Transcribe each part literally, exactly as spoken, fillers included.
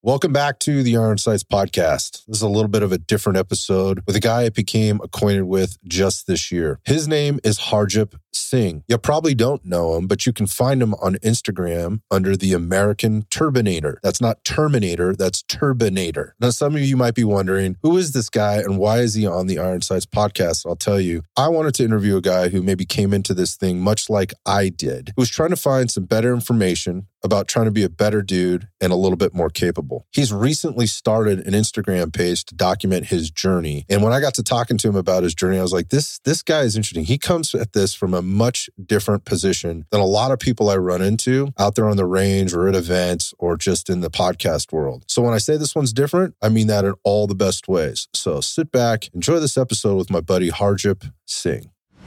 Welcome back to the Iron Sights podcast. This is a little bit of a different episode with a guy I became acquainted with just this year. His name is Harjit Singh. You probably don't know him, but you can find him on Instagram under the American Turbinator. That's not Terminator, that's Turbinator. Now, some of you might be wondering, who is this guy and why is he on the Iron Sights podcast? I'll tell you, I wanted to interview a guy who maybe came into this thing much like I did, who was trying to find some better information about trying to be a better dude and a little bit more capable. He's recently started an Instagram page to document his journey. And when I got to talking to him about his journey, I was like, this, this guy is interesting. He comes at this from a much different position than a lot of people I run into out there on the range or at events or just in the podcast world. So when I say this one's different, I mean that in all the best ways. So sit back, enjoy this episode with my buddy Harjit Singh.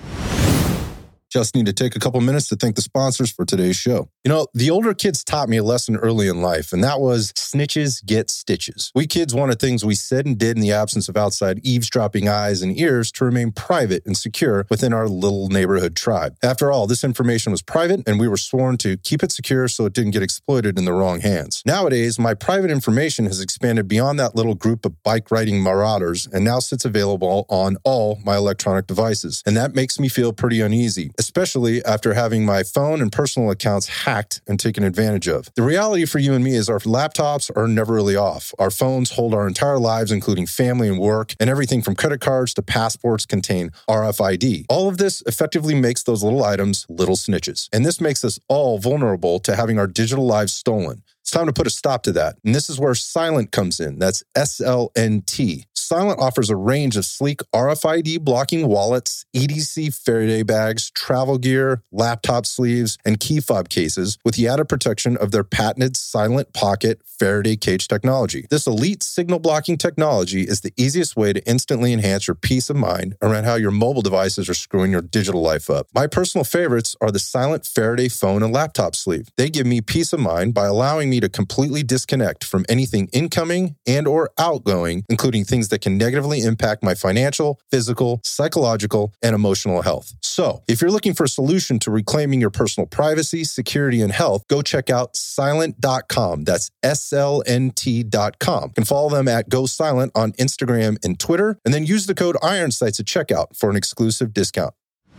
Just need to take a couple minutes to thank the sponsors for today's show. You know, the older kids taught me a lesson early in life, and that was snitches get stitches. We kids wanted things we said and did in the absence of outside eavesdropping eyes and ears to remain private and secure within our little neighborhood tribe. After all, this information was private, and we were sworn to keep it secure so it didn't get exploited in the wrong hands. Nowadays, my private information has expanded beyond that little group of bike-riding marauders and now sits available on all my electronic devices. And that makes me feel pretty uneasy, especially after having my phone and personal accounts hacked and taken advantage of. The reality for you and me is our laptops are never really off. Our phones hold our entire lives, including family and work, and everything from credit cards to passports contain R F I D. All of this effectively makes those little items little snitches. And this makes us all vulnerable to having our digital lives stolen. It's time to put a stop to that. And this is where Silent comes in. That's S L N T. Silent offers a range of sleek R F I D blocking wallets, E D C Faraday bags, travel gear, laptop sleeves, and key fob cases with the added protection of their patented Silent Pocket Faraday cage technology. This elite signal blocking technology is the easiest way to instantly enhance your peace of mind around how your mobile devices are screwing your digital life up. My personal favorites are the Silent Faraday phone and laptop sleeve. They give me peace of mind by allowing me to completely disconnect from anything incoming and or outgoing, including things that can negatively impact my financial, physical, psychological, and emotional health. So, if you're looking for a solution to reclaiming your personal privacy, security, and health, go check out silent dot com. That's S L N T dot com. You can follow them at Go Silent on Instagram and Twitter, and then use the code IronSights at checkout for an exclusive discount.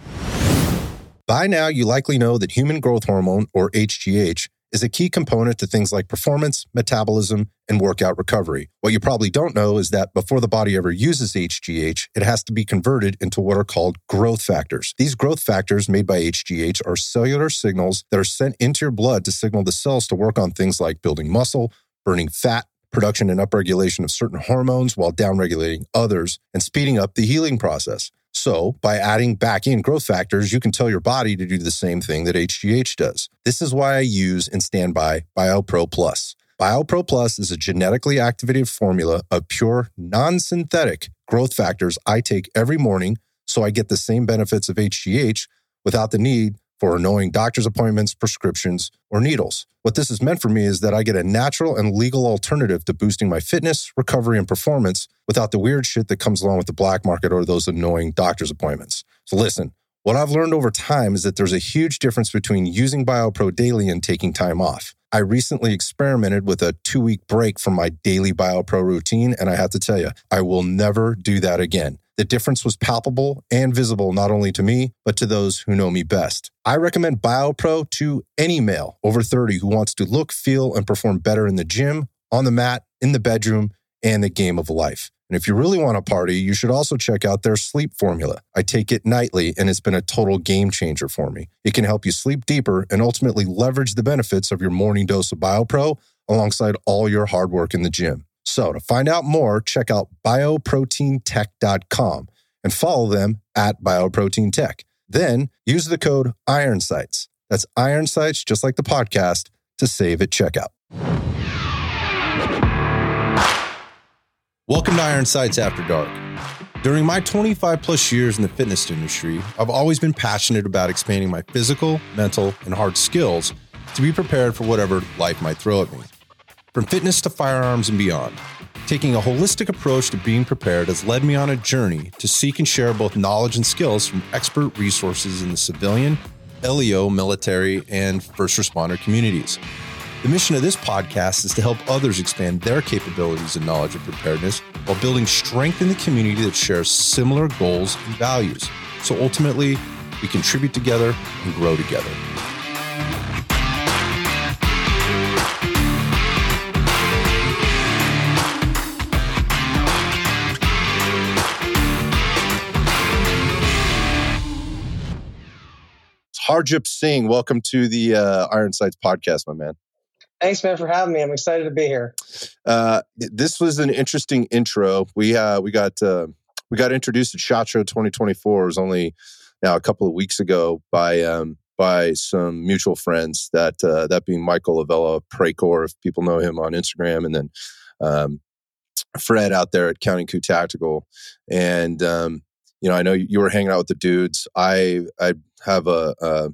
By now, you likely know that human growth hormone, or H G H, is a key component to things like performance, metabolism, and workout recovery. What you probably don't know is that before the body ever uses H G H, it has to be converted into what are called growth factors. These growth factors made by H G H are cellular signals that are sent into your blood to signal the cells to work on things like building muscle, burning fat, production and upregulation of certain hormones while downregulating others, and speeding up the healing process. So, by adding back in growth factors, you can tell your body to do the same thing that H G H does. This is why I use and stand by BioPro Plus. BioPro Plus is a genetically activated formula of pure, non-synthetic growth factors I take every morning, so I get the same benefits of H G H without the need for annoying doctor's appointments, prescriptions, or needles. What this has meant for me is that I get a natural and legal alternative to boosting my fitness, recovery, and performance without the weird shit that comes along with the black market or those annoying doctor's appointments. So listen, what I've learned over time is that there's a huge difference between using BioPro daily and taking time off. I recently experimented with a two-week break from my daily BioPro routine, and I have to tell you, I will never do that again. The difference was palpable and visible not only to me, but to those who know me best. I recommend BioPro to any male over thirty who wants to look, feel, and perform better in the gym, on the mat, in the bedroom, and the game of life. And if you really want to party, you should also check out their sleep formula. I take it nightly, and it's been a total game changer for me. It can help you sleep deeper and ultimately leverage the benefits of your morning dose of BioPro alongside all your hard work in the gym. So to find out more, check out bioprotein tech dot com and follow them at bioprotein tech. Then use the code IronSights. That's IronSights, just like the podcast, to save at checkout. Welcome to Iron Sights After Dark. During my twenty-five plus years in the fitness industry, I've always been passionate about expanding my physical, mental, and hard skills to be prepared for whatever life might throw at me. From fitness to firearms and beyond, taking a holistic approach to being prepared has led me on a journey to seek and share both knowledge and skills from expert resources in the civilian, L E O, military, and first responder communities. The mission of this podcast is to help others expand their capabilities and knowledge of preparedness while building strength in the community that shares similar goals and values. So ultimately, we contribute together and grow together. Harjip Singh, welcome to the uh, Iron Sights podcast, my man. Thanks, man, for having me. I'm excited to be here. Uh, this was an interesting intro. We uh, we got uh, we got introduced at SHOT Show twenty twenty-four. It was only now a couple of weeks ago by um, by some mutual friends. That uh, that being Michael Avella Precor, if people know him on Instagram, and then um, Fred out there at Counting Coup Tactical. And um, you know, I know you were hanging out with the dudes. I I have a. a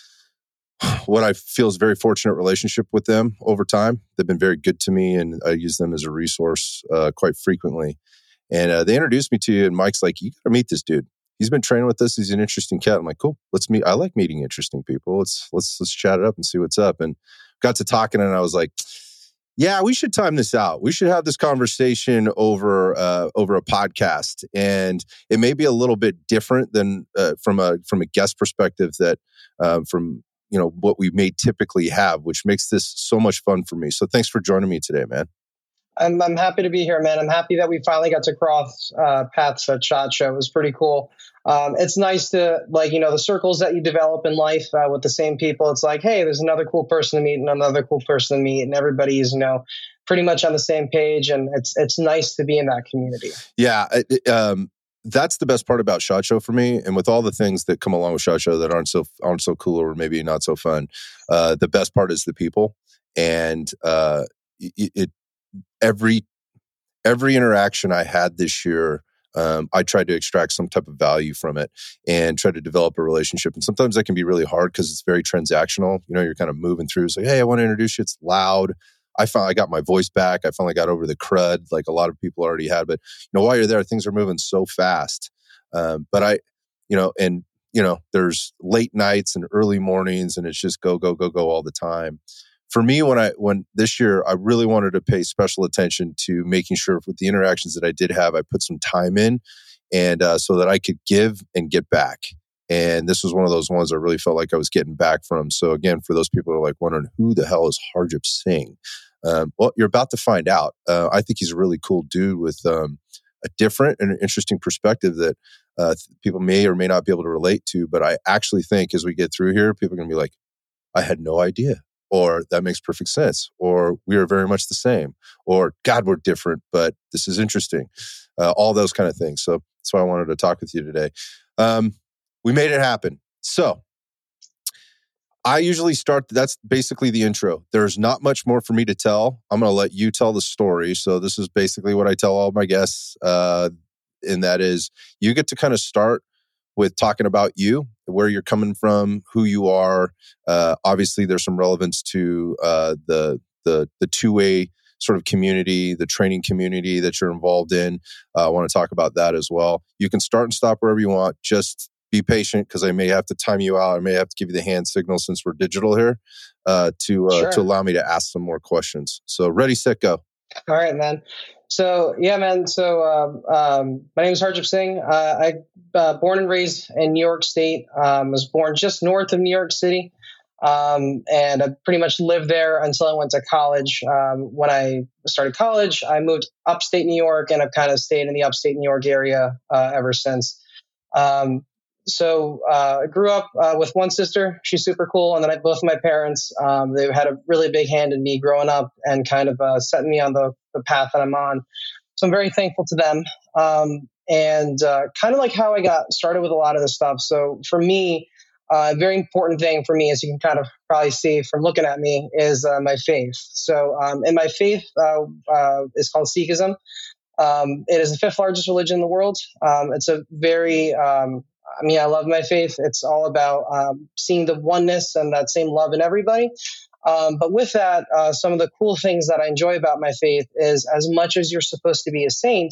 what I feel is a very fortunate relationship with them over time. They've been very good to me, and I use them as a resource uh, quite frequently. And uh, they introduced me to you, and Mike's like, you got to meet this dude. He's been training with us. He's an interesting cat. I'm like, cool, let's meet. I like meeting interesting people. Let's let's let's chat it up and see what's up. And got to talking, and I was like, yeah, we should time this out. We should have this conversation over uh, over a podcast, and it may be a little bit different than uh, from a from a guest perspective that um, from you know, what we may typically have, which makes this so much fun for me. So thanks for joining me today, man. I'm I'm happy to be here, man. I'm happy that we finally got to cross uh, paths at SHOT Show. It was pretty cool. Um, it's nice to, like, you know, the circles that you develop in life uh, with the same people. It's like, hey, there's another cool person to meet and another cool person to meet, and everybody's, you know, pretty much on the same page. And it's it's nice to be in that community. Yeah. It, um, That's the best part about SHOT Show for me, and with all the things that come along with SHOT Show that aren't so aren't so cool or maybe not so fun. Uh, the best part is the people, and uh, it, it every every interaction I had this year, um, I tried to extract some type of value from it and try to develop a relationship. And sometimes that can be really hard because it's very transactional. You know, you're kind of moving through. It's like, hey, I want to introduce you. It's loud. I finally got my voice back. I finally got over the crud like a lot of people already had. But, you know, while you're there, things are moving so fast. Um, but I, you know, and, you know, there's late nights and early mornings, and it's just go, go, go, go all the time. For me, when I, when this year, I really wanted to pay special attention to making sure with the interactions that I did have, I put some time in, and uh, so that I could give and get back. And this was one of those ones I really felt like I was getting back from. So again, for those people who are like wondering, who the hell is Harjip Singh? Um, well, you're about to find out. Uh, I think he's a really cool dude with um, a different and an interesting perspective that uh, th- people may or may not be able to relate to. But I actually think as we get through here, people are going to be like, I had no idea. Or that makes perfect sense. Or we are very much the same. Or God, we're different, but this is interesting. Uh, all those kind of things. So that's why I wanted to talk with you today. Um, we made it happen. So I usually start, that's basically the intro. There's not much more for me to tell. I'm going to let you tell the story. So this is basically what I tell all my guests. Uh, and that is, you get to kind of start with talking about you, where you're coming from, who you are. Uh, obviously, there's some relevance to uh, the, the, the two-way sort of community, the training community that you're involved in. Uh, I want to talk about that as well. You can start and stop wherever you want. Just be patient, because I may have to time you out. I may have to give you the hand signal since we're digital here uh, to uh, Sure. to allow me to ask some more questions. So ready, set, go. All right, man. So yeah, man. So um, um, my name is Harjip Singh. Uh, I uh, born and raised in New York State. Um, was born just north of New York City, um, and I pretty much lived there until I went to college. Um, when I started college, I moved upstate New York, and I've kind of stayed in the upstate New York area uh, ever since. Um, So uh, I grew up uh, with one sister. She's super cool. And then I, both of my parents, um, they had a really big hand in me growing up and kind of uh, setting me on the, the path that I'm on. So I'm very thankful to them. Um, and uh, kind of like how I got started with a lot of this stuff. So for me, uh, a very important thing for me, as you can kind of probably see from looking at me, is uh, my faith. So um, and my faith uh, uh, is called Sikhism. Um, it is the fifth largest religion in the world. Um, it's a very... Um, I mean, I love my faith. It's all about um, seeing the oneness and that same love in everybody. Um, but with that, uh, some of the cool things that I enjoy about my faith is, as much as you're supposed to be a saint,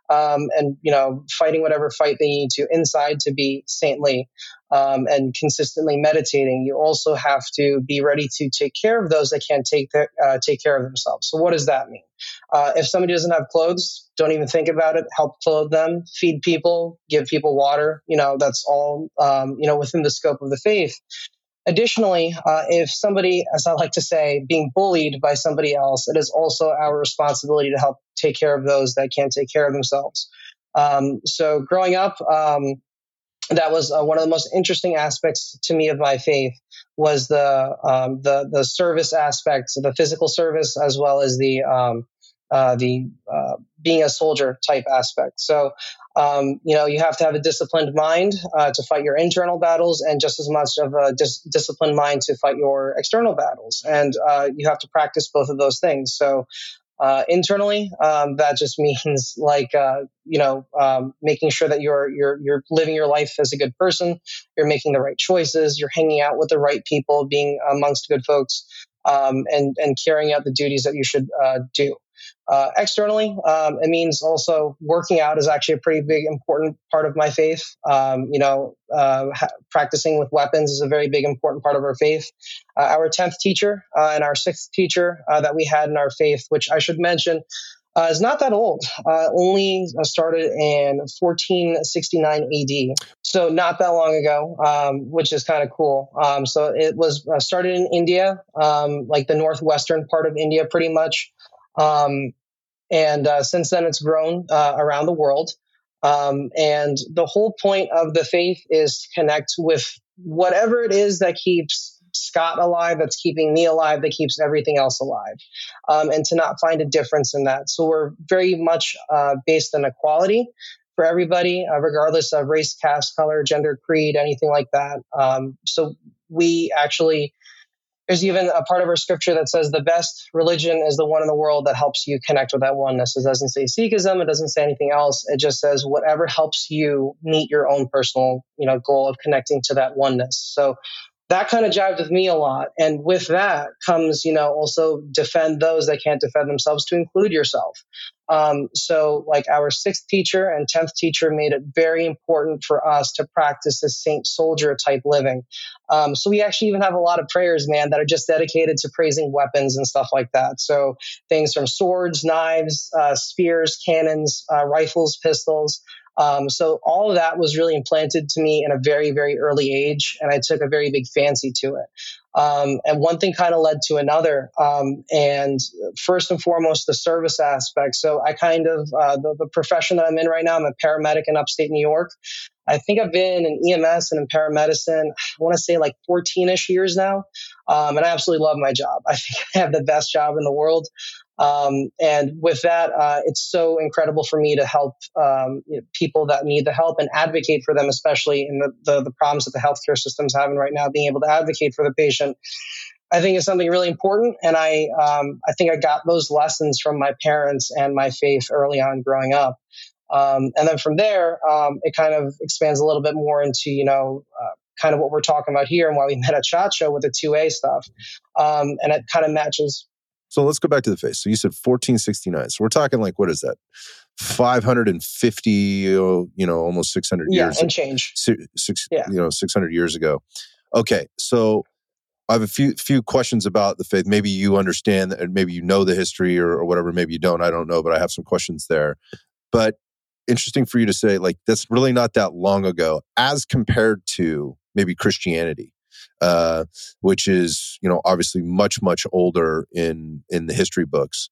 um, and, you know, fighting whatever fight they need to inside to be saintly, um, and consistently meditating. You also have to be ready to take care of those that can't take their, uh, take care of themselves. So what does that mean? Uh, if somebody doesn't have clothes, don't even think about it. Help clothe them, feed people, give people water. You know, that's all, um, you know, within the scope of the faith. Additionally, uh, if somebody, as I like to say, being bullied by somebody else, it is also our responsibility to help take care of those that can't take care of themselves. Um, so growing up, um, that was uh, one of the most interesting aspects to me of my faith was the um, the the service aspects, the physical service, as well as the um, uh, the uh, being a soldier type aspect. So, um, you know, you have to have a disciplined mind uh, to fight your internal battles, and just as much of a dis- disciplined mind to fight your external battles. And uh, you have to practice both of those things. So, Uh, internally, um, that just means like uh, you know um, making sure that you're you're you're living your life as a good person, you're making the right choices, you're hanging out with the right people, being amongst good folks, um, and and carrying out the duties that you should uh, do. Uh, externally, um, it means also working out is actually a pretty big important part of my faith. Um, you know, uh, ha- practicing with weapons is a very big important part of our faith. Uh, our tenth teacher uh, and our sixth teacher uh, that we had in our faith, which I should mention, uh, is not that old. Uh, only started in fourteen sixty-nine A D, so not that long ago, um, which is kind of cool. Um, so it was uh, started in India, um, like the northwestern part of India, pretty much. Um, and uh, since then, it's grown uh, around the world. Um, and the whole point of the faith is to connect with whatever it is that keeps Scott alive, that's keeping me alive, that keeps everything else alive, um, and to not find a difference in that. So we're very much uh, based on equality for everybody, uh, regardless of race, caste, color, gender, creed, anything like that. Um, so we actually... There's even a part of our scripture that says the best religion is the one in the world that helps you connect with that oneness. It doesn't say Sikhism. It doesn't say anything else. It just says whatever helps you meet your own personal, you know, goal of connecting to that oneness. So that kind of jived with me a lot. And with that comes, you know, also defend those that can't defend themselves, to include yourself. Um, so like our sixth teacher and tenth teacher made it very important for us to practice this saint soldier type living. Um, so we actually even have a lot of prayers, man, that are just dedicated to praising weapons and stuff like that. So things from swords, knives, uh, spears, cannons, uh, rifles, pistols. Um, so all of that was really implanted to me in a very, very early age, and I took a very big fancy to it. Um, and one thing kind of led to another. Um, and first and foremost, the service aspect. So I kind of, uh, the, the profession that I'm in right now, I'm a paramedic in upstate New York. I think I've been in E M S and in paramedicine, I want to say like fourteen-ish years now. Um, and I absolutely love my job. I think I have the best job in the world. Um, and with that, uh, it's so incredible for me to help um, you know, people that need the help and advocate for them, especially in the, the, the problems that the healthcare system's having right now. Being able to advocate for the patient, I think, is something really important. And I, um, I think I got those lessons from my parents and my faith early on growing up. Um, and then from there, um, it kind of expands a little bit more into, you know, uh, kind of what we're talking about here and why we met at SHOT Show with the two A stuff. Um, and it kind of matches. So let's go back to the face. So you said fourteen sixty-nine. So we're talking like, what is that? five hundred fifty, you know, almost six hundred yeah, years. And change. Six, yeah. You know, six hundred years ago. Okay. So I have a few few questions about the faith. Maybe you understand, and maybe you know the history or, or whatever. Maybe you don't. I don't know, but I have some questions there. But interesting for you to say, like, that's really not that long ago as compared to maybe Christianity. Uh, which is, you know, obviously much, much older in in the history books.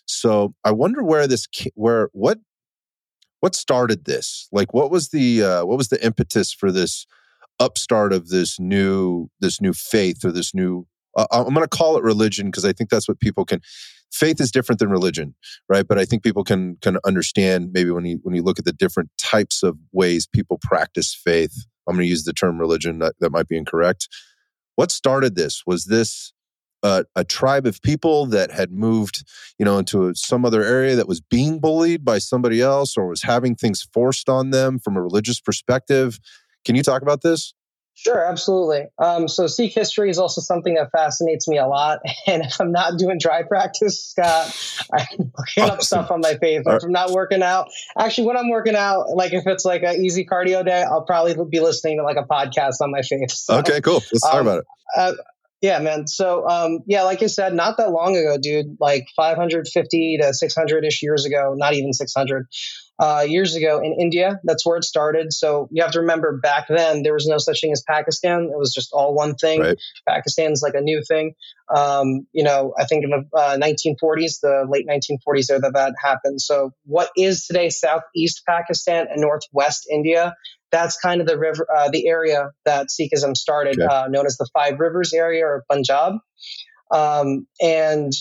So I wonder where this, where what what started this? Like, what was the uh, what was the impetus for this upstart of this new this new faith or this new? Uh, I'm going to call it religion because I think that's what people can. Faith is different than religion, right? But I think people can can understand maybe when you when you look at the different types of ways people practice faith. I'm going to use the term religion. That, that might be incorrect. What started this? Was this uh, a tribe of people that had moved, you know, into some other area that was being bullied by somebody else, or was having things forced on them from a religious perspective? Can you talk about this? Sure, absolutely. Um, so Sikh history is also something that fascinates me a lot. And if I'm not doing dry practice, Scott, I'm looking up Awesome. stuff on my faith. All If I'm not working out, actually, when I'm working out, like if it's like an easy cardio day, I'll probably be listening to like a podcast on my faith. So, Okay, cool. Let's talk um, about it. Uh, yeah, man. So, um, yeah, like I said, not that long ago, dude, like five hundred fifty to six hundred ish years ago, not even six hundred uh, years ago in India. That's where it started. So you have to remember back then, there was no such thing as Pakistan. It was just all one thing. Right. Pakistan's like a new thing. Um, you know, I think in the uh, nineteen forties, the late nineteen forties there that that happened. So what is today Southeast Pakistan and Northwest India? That's kind of the river, uh, the area that Sikhism started, Okay. uh, known as the Five Rivers area or Punjab. Um, and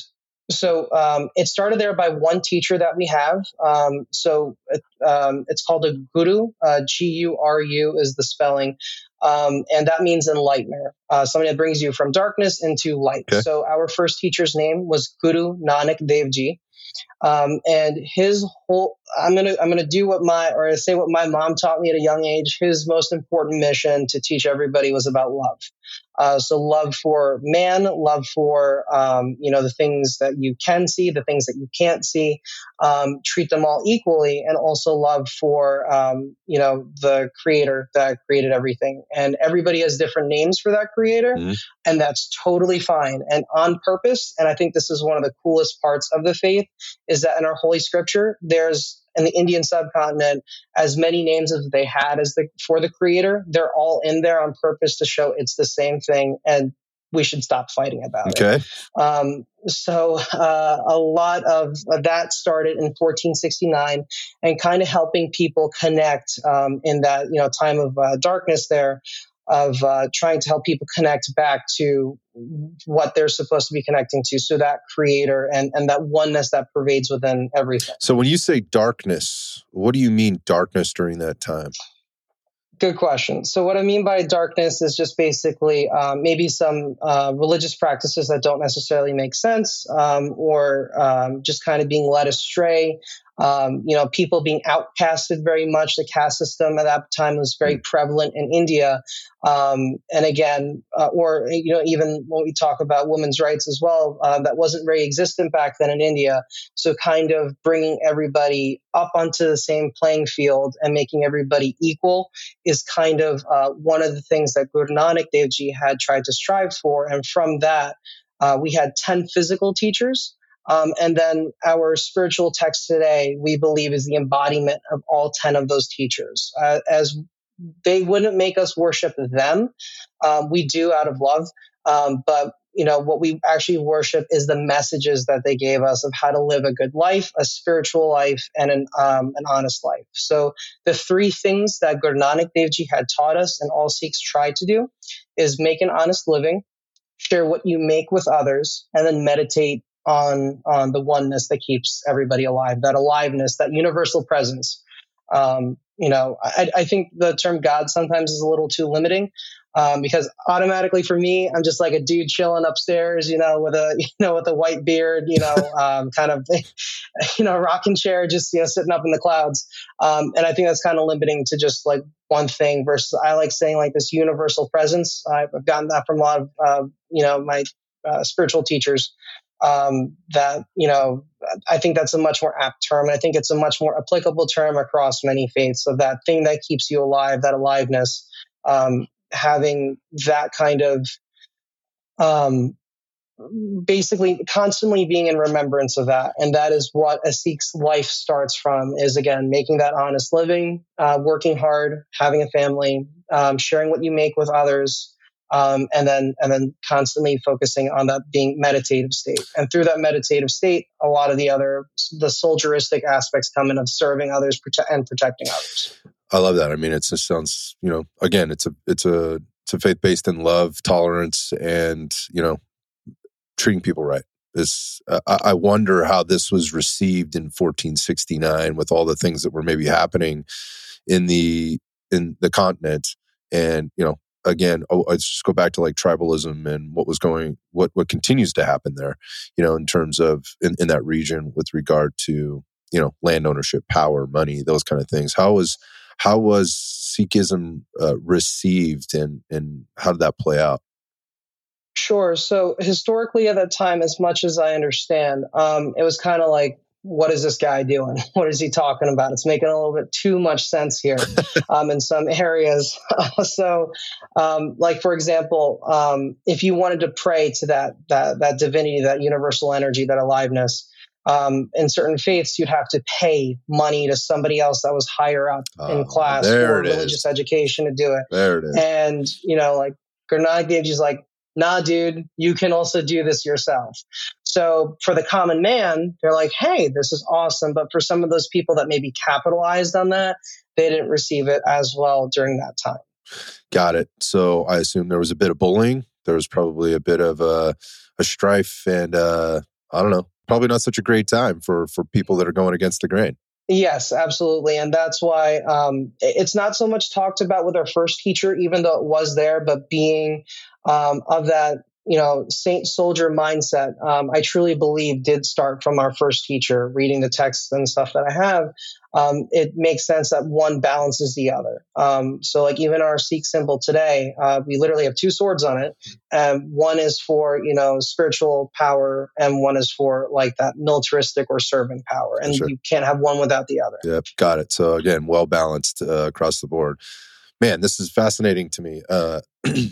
so um, it started there by one teacher that we have. Um, so it, um, it's called a guru. Uh, G U R U is the spelling. Um, and that means enlightener, uh, somebody that brings you from darkness into light. Okay. So our first teacher's name was Guru Nanak Dev Ji. Um, and his whole, I'm going to, I'm going to do what my, or say what my mom taught me at a young age. His most important mission to teach everybody was about love. Uh, so love for man, love for, um, you know, the things that you can see, the things that you can't see, um, treat them all equally, and also love for, um, you know, the creator that created everything. And everybody has different names for that creator, mm-hmm. and that's totally fine and on purpose. And I think this is one of the coolest parts of the faith is that in our Holy Scripture, there's in the Indian subcontinent, as many names as they had as the for the creator, they're all in there on purpose to show it's the same thing, and we should stop fighting about okay. it. Um, so uh, a lot of, of that started in fourteen sixty-nine, and kind of helping people connect um, in that you know time of uh, darkness there, of uh, trying to help people connect back to what they're supposed to be connecting to. So that creator and, and that oneness that pervades within everything. So when you say darkness, what do you mean darkness during that time? Good question. So what I mean by darkness is just basically um, maybe some uh, religious practices that don't necessarily make sense, um, or um, just kind of being led astray. Um, you know, people being outcasted very much. The caste system at that time was very prevalent in India. Um, and again, uh, or, you know, even when we talk about women's rights as well, uh, that wasn't very existent back then in India. So kind of bringing everybody up onto the same playing field and making everybody equal is kind of uh, one of the things that Guru Nanak Dev Ji had tried to strive for. And from that, uh, we had ten physical teachers. Um, and then our spiritual text today, we believe, is the embodiment of all ten of those teachers. Uh, as they wouldn't make us worship them. Um, we do out of love. Um, but, you know, what we actually worship is the messages that they gave us of how to live a good life, a spiritual life, and an, um, an honest life. So the three things that Guru Nanak Dev Ji had taught us and all Sikhs try to do is make an honest living, share what you make with others, and then meditate on on the oneness that keeps everybody alive, that aliveness, that universal presence. Um, you know, I, I think the term God sometimes is a little too limiting, um, because automatically for me, I'm just like a dude chilling upstairs, you know, with a, you know, with a white beard, you know, um, kind of, you know, rocking chair, just, you know, sitting up in the clouds. Um, and I think that's kind of limiting to just like one thing versus I like saying like this universal presence. I've gotten that from a lot of, uh, you know, my uh, spiritual teachers. Um, that, you know, I think that's a much more apt term. And I think it's a much more applicable term across many faiths. So that thing that keeps you alive, that aliveness, um, having that kind of, um, basically constantly being in remembrance of that. And that is what a Sikh's life starts from is, again, making that honest living, uh, working hard, having a family, um, sharing what you make with others. Um, and then, and then constantly focusing on that being meditative state. And through that meditative state, a lot of the other, the soldieristic aspects come in of serving others prote- and protecting others. I love that. I mean, it just sounds, you know, again, it's a, it's a, it's a faith based in love, tolerance, and, you know, treating people right. This, uh, I wonder how this was received in fourteen sixty-nine with all the things that were maybe happening in the, in the continent. And, you know, again, oh, let's just go back to like tribalism and what was going, what what continues to happen there, you know, in terms of in, in that region with regard to, you know, land ownership, power, money, those kind of things. How was How was Sikhism uh, received, and and how did that play out? Sure. So historically, at that time, as much as I understand, um, it was kind of like, what is this guy doing? What is he talking about? It's making a little bit too much sense here um, in some areas. so, um, like for example, um, if you wanted to pray to that that that divinity, that universal energy, that aliveness, um, in certain faiths, you'd have to pay money to somebody else that was higher up in Oh, class there or it religious is. education to do it. There it is. And you know, like Guru Nanak Dev Ji's like, nah, dude, you can also do this yourself. So for the common man, they're like, hey, this is awesome. But for some of those people that maybe capitalized on that, they didn't receive it as well during that time. Got it. So I assume there was a bit of bullying. There was probably a bit of uh, a strife, and uh, I don't know, probably not such a great time for for people that are going against the grain. Yes, absolutely. And that's why um, it's not so much talked about with our first teacher, even though it was there, but being um, of that, you know, saint soldier mindset, um, I truly believe did start from our first teacher, reading the texts and stuff that I have. Um, it makes sense that one balances the other. Um, so like even our Sikh symbol today, uh, we literally have two swords on it. Um, one is for, you know, spiritual power, and one is for like that militaristic or serving power. And Sure. you can't have one without the other. Yep, got it. So again, well balanced uh, across the board. Man, this is fascinating to me. Uh,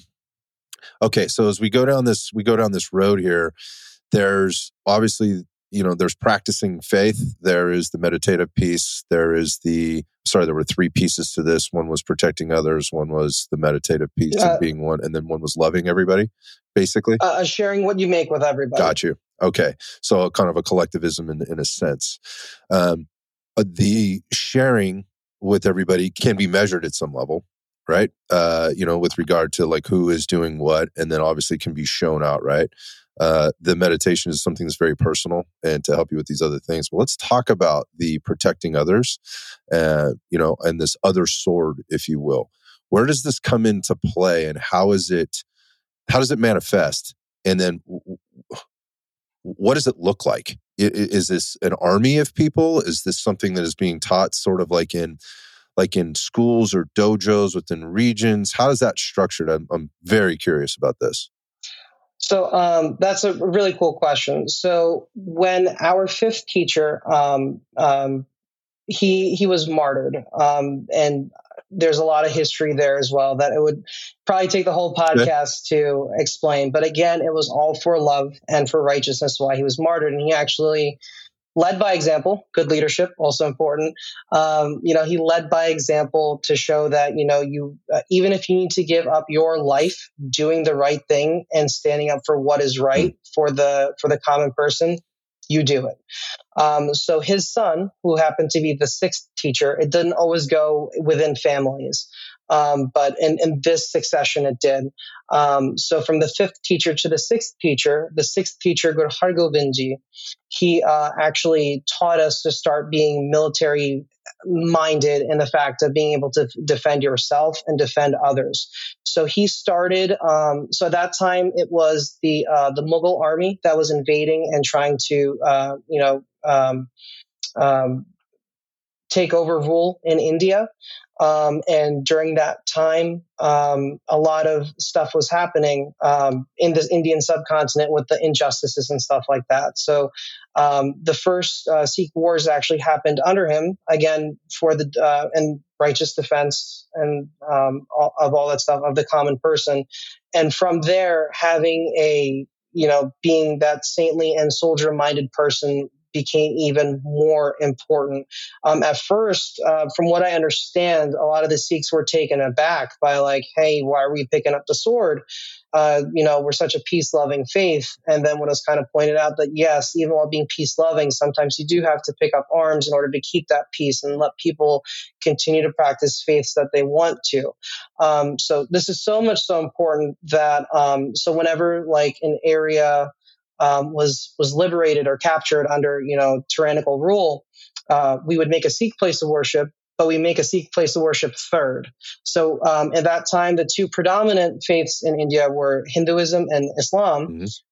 okay, so as we go down this, we go down this road here. There's obviously, you know, there's practicing faith. There is the meditative piece. There is the, sorry, there were three pieces to this. One was protecting others. One was the meditative piece Uh, and being one. And then one was loving everybody, basically. uh, sharing what you make with everybody. Got you. Okay. So kind of a collectivism in, in a sense. Um, uh, the sharing with everybody can be measured at some level, right? Uh, you know, with regard to like who is doing what, and then obviously can be shown out, right? Uh, the meditation is something that's very personal and to help you with these other things. But let's talk about the protecting others, uh, you know, and this other sword, if you will. Where does this come into play, and how is it, how does it manifest? And then what does it look like? Is this an army of people? Is this something that is being taught sort of like in like in schools or dojos within regions? How is that structured? I'm, I'm very curious about this. So um, that's a really cool question. So when our fifth teacher, um, um, he he was martyred, um, and there's a lot of history there as well that it would probably take the whole podcast okay. to explain. But again, it was all for love and for righteousness why he was martyred, and he actually led by example. Good leadership, also important. Um, you know, he led by example to show that, you know, you, uh, even if you need to give up your life doing the right thing and standing up for what is right for the, for the common person, you do it. Um, so his son, who happened to be the sixth teacher, it didn't always go within families. Um, but in, in this succession, it did. Um, so from the fifth teacher to the sixth teacher, the sixth teacher, Guru Har Gobind Ji, he uh, actually taught us to start being military minded in the fact of being able to f- defend yourself and defend others. So he started. Um, so at that time, it was the uh, the Mughal army that was invading and trying to, uh, you know, um, um, take over rule in India. Um, and during that time, um, a lot of stuff was happening um, in the Indian subcontinent with the injustices and stuff like that. So um, the first uh, Sikh wars actually happened under him, again, for the uh, and righteous defense and um, all, of all that stuff of the common person. And from there, having a, you know, being that saintly and soldier-minded person became even more important. Um, at first, uh, from what I understand, a lot of the Sikhs were taken aback by like, hey, why are we picking up the sword? Uh, you know, we're such a peace-loving faith. And then when it was kind of pointed out that, yes, even while being peace-loving, sometimes you do have to pick up arms in order to keep that peace and let people continue to practice faiths that they want to. Um, so this is so much so important that, um, so whenever like an area Um, was was liberated or captured under, you know, tyrannical rule, uh, we would make a Sikh place of worship, but we make a Sikh place of worship third. So um, at that time, the two predominant faiths in India were Hinduism and Islam. Mm-hmm.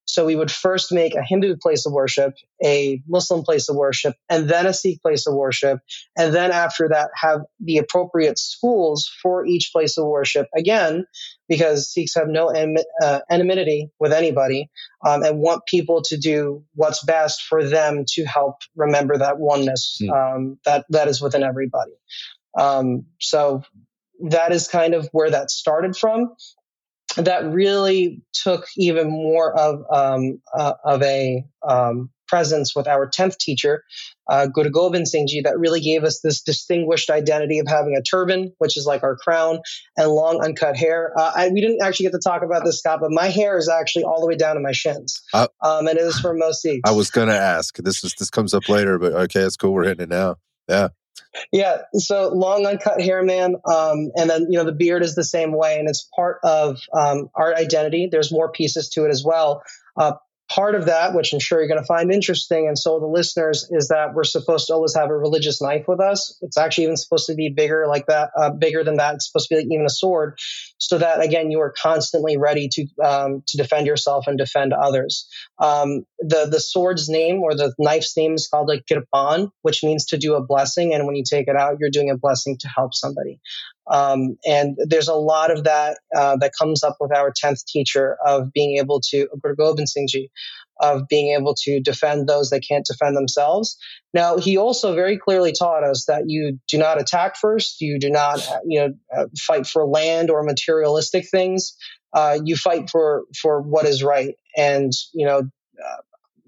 So we would first make a Hindu place of worship, a Muslim place of worship, and then a Sikh place of worship. And then after that, have the appropriate schools for each place of worship again, because Sikhs have no en- uh, anonymity with anybody um, and want people to do what's best for them to help remember that oneness Hmm. um, that, that is within everybody. Um, so that is kind of where that started from. That really took even more of um, uh, of a um, presence with our tenth teacher, uh, Guru Gobind Singh Ji, that really gave us this distinguished identity of having a turban, which is like our crown, and long uncut hair. Uh, I, we didn't actually get to talk about this, Scott, but my hair is actually all the way down to my shins, I, um, and it is for most Sikhs. I was going to ask. This is this comes up later, but okay, it's cool. We're hitting it now. Yeah. Yeah, so long uncut hair, man, um, and then you know the beard is the same way, and it's part of um, our identity. There's more pieces to it as well. Uh, part of that, which I'm sure you're going to find interesting, and so the listeners, is that we're supposed to always have a religious knife with us. It's actually even supposed to be bigger, like that, uh, bigger than that. It's supposed to be like even a sword, so that again you are constantly ready to um, to defend yourself and defend others. Um, the the sword's name or the knife's name is called a kirpan, which means to do a blessing, and when you take it out, you're doing a blessing to help somebody. Um, and there's a lot of that uh, that comes up with our tenth teacher of being able to, Guru Gobind Singh Ji, of being able to defend those that can't defend themselves. Now, he also very clearly taught us that you do not attack first. You do not, you know, uh, fight for land or materialistic things. Uh, you fight for for what is right. And you know, uh,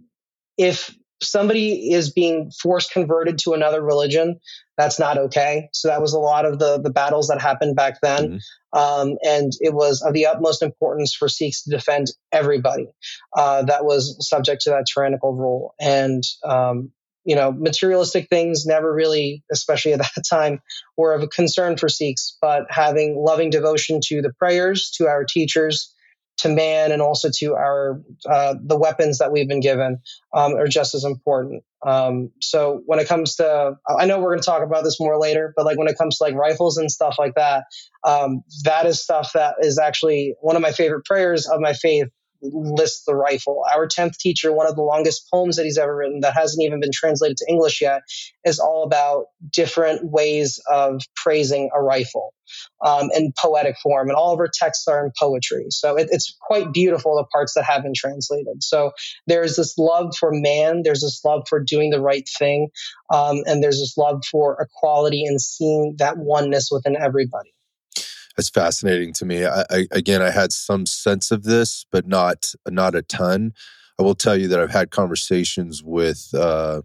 if somebody is being force converted to another religion, that's not okay. So that was a lot of the the battles that happened back then. Mm-hmm. Um, and it was of the utmost importance for Sikhs to defend everybody uh, that was subject to that tyrannical rule. And, um, you know, materialistic things never really, especially at that time, were of a concern for Sikhs. But having loving devotion to the prayers, to our teachers, to man, and also to our uh, the weapons that we've been given um, are just as important. Um, so when it comes to, I know we're going to talk about this more later, but like when it comes to like rifles and stuff like that, um, that is stuff that is actually one of my favorite prayers of my faith. Lists the rifle. Our tenth teacher, one of the longest poems that he's ever written that hasn't even been translated to English yet, is all about different ways of praising a rifle um, in poetic form. And all of our texts are in poetry. So it, it's quite beautiful, the parts that have been translated. So there's this love for man, there's this love for doing the right thing, um, and there's this love for equality and seeing that oneness within everybody. It's fascinating to me. I, I, again, I had some sense of this, but not not a ton. I will tell you that I've had conversations with uh,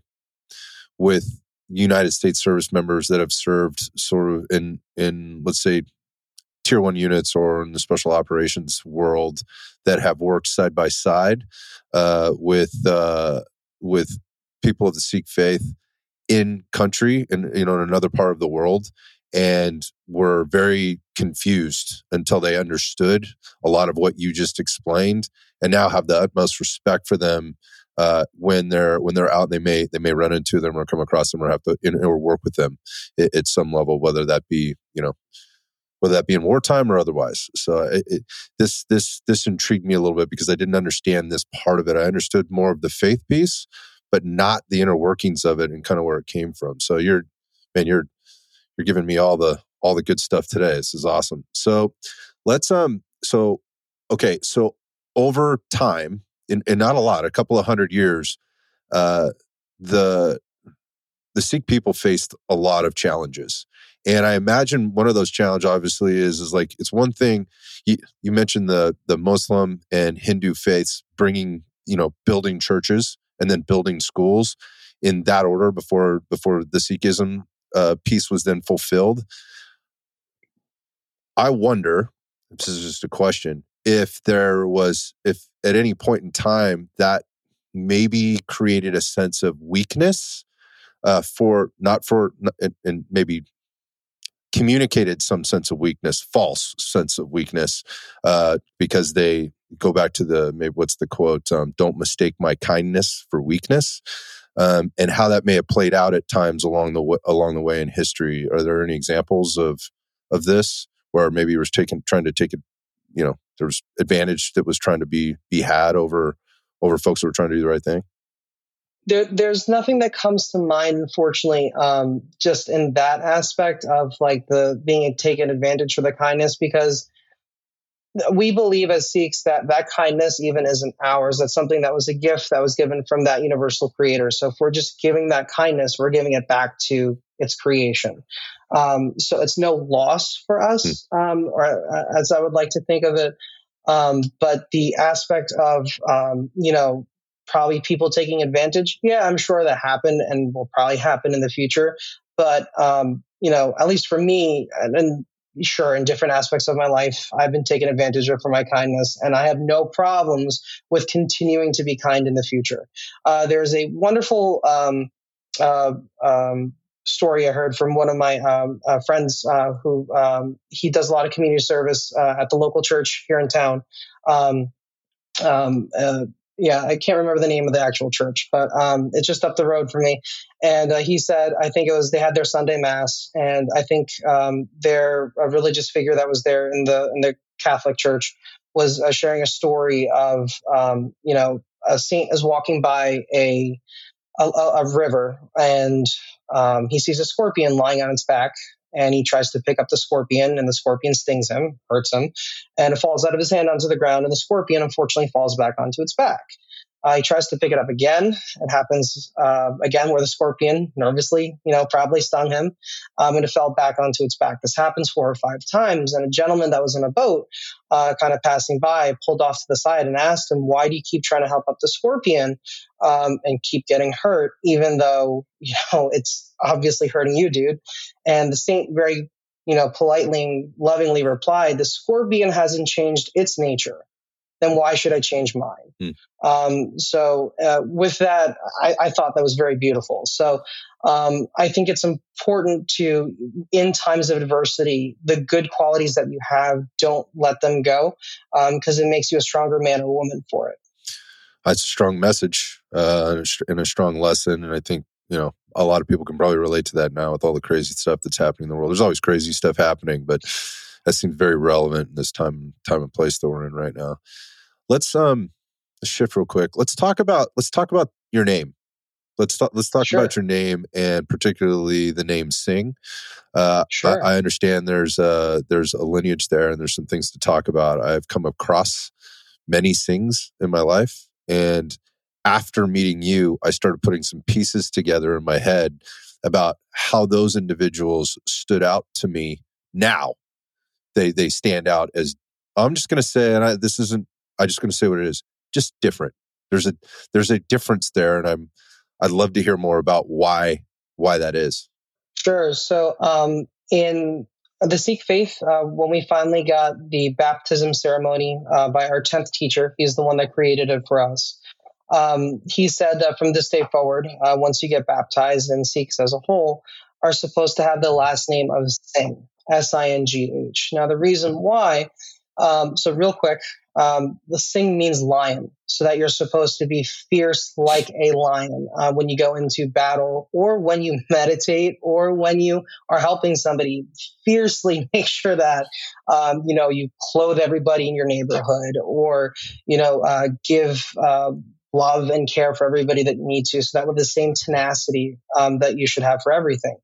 with United States service members that have served sort of in in let's say tier one units or in the special operations world that have worked side by side uh, with uh, with people of the Sikh faith in country and you know in another part of the world. And were very confused until they understood a lot of what you just explained, and now have the utmost respect for them uh, when they're when they're out. They may they may run into them or come across them or have to you know, or work with them at, at some level, whether that be you know whether that be in wartime or otherwise. So it, it, this this this intrigued me a little bit because I didn't understand this part of it. I understood more of the faith piece, but not the inner workings of it and kind of where it came from. So you're man, you're You're giving me all the all the good stuff today. This is awesome. So let's um so okay, so over time, and, and not a lot, a couple of hundred years, uh the the Sikh people faced a lot of challenges. And I imagine one of those challenges obviously is is like it's one thing you, you mentioned the the Muslim and Hindu faiths bringing, you know, building churches and then building schools in that order before before the Sikhism Uh, piece was then fulfilled. I wonder, this is just a question, if there was, if at any point in time that maybe created a sense of weakness uh, for, not for, and, and maybe communicated some sense of weakness, false sense of weakness, uh, because they go back to the, maybe what's the quote, um, don't mistake my kindness for weakness. Um, and how that may have played out at times along the w- along the way in history. Are there any examples of of this where maybe it was taking trying to take it, you know, there was advantage that was trying to be be had over over folks who are trying to do the right thing? There, there's nothing that comes to mind, unfortunately, um, just in that aspect of like the being taken advantage for the kindness, because we believe as Sikhs that that kindness even isn't ours. That's something that was a gift that was given from that universal creator. So if we're just giving that kindness, we're giving it back to its creation. Um, so it's no loss for us, um, or uh, as I would like to think of it. Um, but the aspect of, um, you know, probably people taking advantage, yeah, I'm sure that happened and will probably happen in the future. But, um, you know, at least for me, and, and sure, in different aspects of my life, I've been taken advantage of for my kindness, and I have no problems with continuing to be kind in the future. Uh, there's a wonderful um, uh, um, story I heard from one of my um, uh, friends uh, who um, he does a lot of community service uh, at the local church here in town. Um, um, uh, yeah, I can't remember the name of the actual church, but um, it's just up the road from me. And uh, he said, I think it was, they had their Sunday mass, and I think um, their a religious figure that was there in the in the Catholic Church was uh, sharing a story of, um, you know, a saint is walking by a a, a river, and um, he sees a scorpion lying on its back. And he tries to pick up the scorpion, and the scorpion stings him, hurts him, and it falls out of his hand onto the ground, and the scorpion unfortunately falls back onto its back. Uh, he tries to pick it up again. It happens uh, again where the scorpion nervously, you know, probably stung him, um, and it fell back onto its back. This happens four or five times, and a gentleman that was in a boat uh, kind of passing by pulled off to the side and asked him, why do you keep trying to help up the scorpion um, and keep getting hurt, even though, you know, it's obviously hurting you, dude? And the saint very, you know, politely and lovingly replied, the scorpion hasn't changed its nature. Then why should I change mine? Hmm. Um, so uh, with that, I, I thought that was very beautiful. So um, I think it's important to, in times of adversity, the good qualities that you have, don't let them go, because um, it makes you a stronger man or woman for it. That's a strong message uh, and a strong lesson. And I think, you know, a lot of people can probably relate to that now with all the crazy stuff that's happening in the world. There's always crazy stuff happening, but that seems very relevant in this time, time and place that we're in right now. Let's um shift real quick. Let's talk about let's talk about your name. Let's talk let's talk sure. about your name, and particularly the name Singh. Uh, sure. I, I understand there's a there's a lineage there, and there's some things to talk about. I've come across many Singhs in my life, and after meeting you, I started putting some pieces together in my head about how those individuals stood out to me. Now they they stand out as, I'm just going to say, and I, this isn't. I'm just going to say what it is. Just different. There's a there's a difference there, and I'm I'd love to hear more about why why that is. Sure. So um, in the Sikh faith, uh, when we finally got the baptism ceremony uh, by our tenth teacher, he's the one that created it for us. Um, he said that from this day forward, uh, once you get baptized, and Sikhs as a whole are supposed to have the last name of Singh, S I N G H. Now, the reason why, um, so real quick, um, the Singh means lion, so that you're supposed to be fierce like a lion uh, when you go into battle, or when you meditate, or when you are helping somebody. Fiercely make sure that, um, you know, you clothe everybody in your neighborhood, or, you know, uh, give uh, love and care for everybody that you need to, so that with the same tenacity um, that you should have for everything.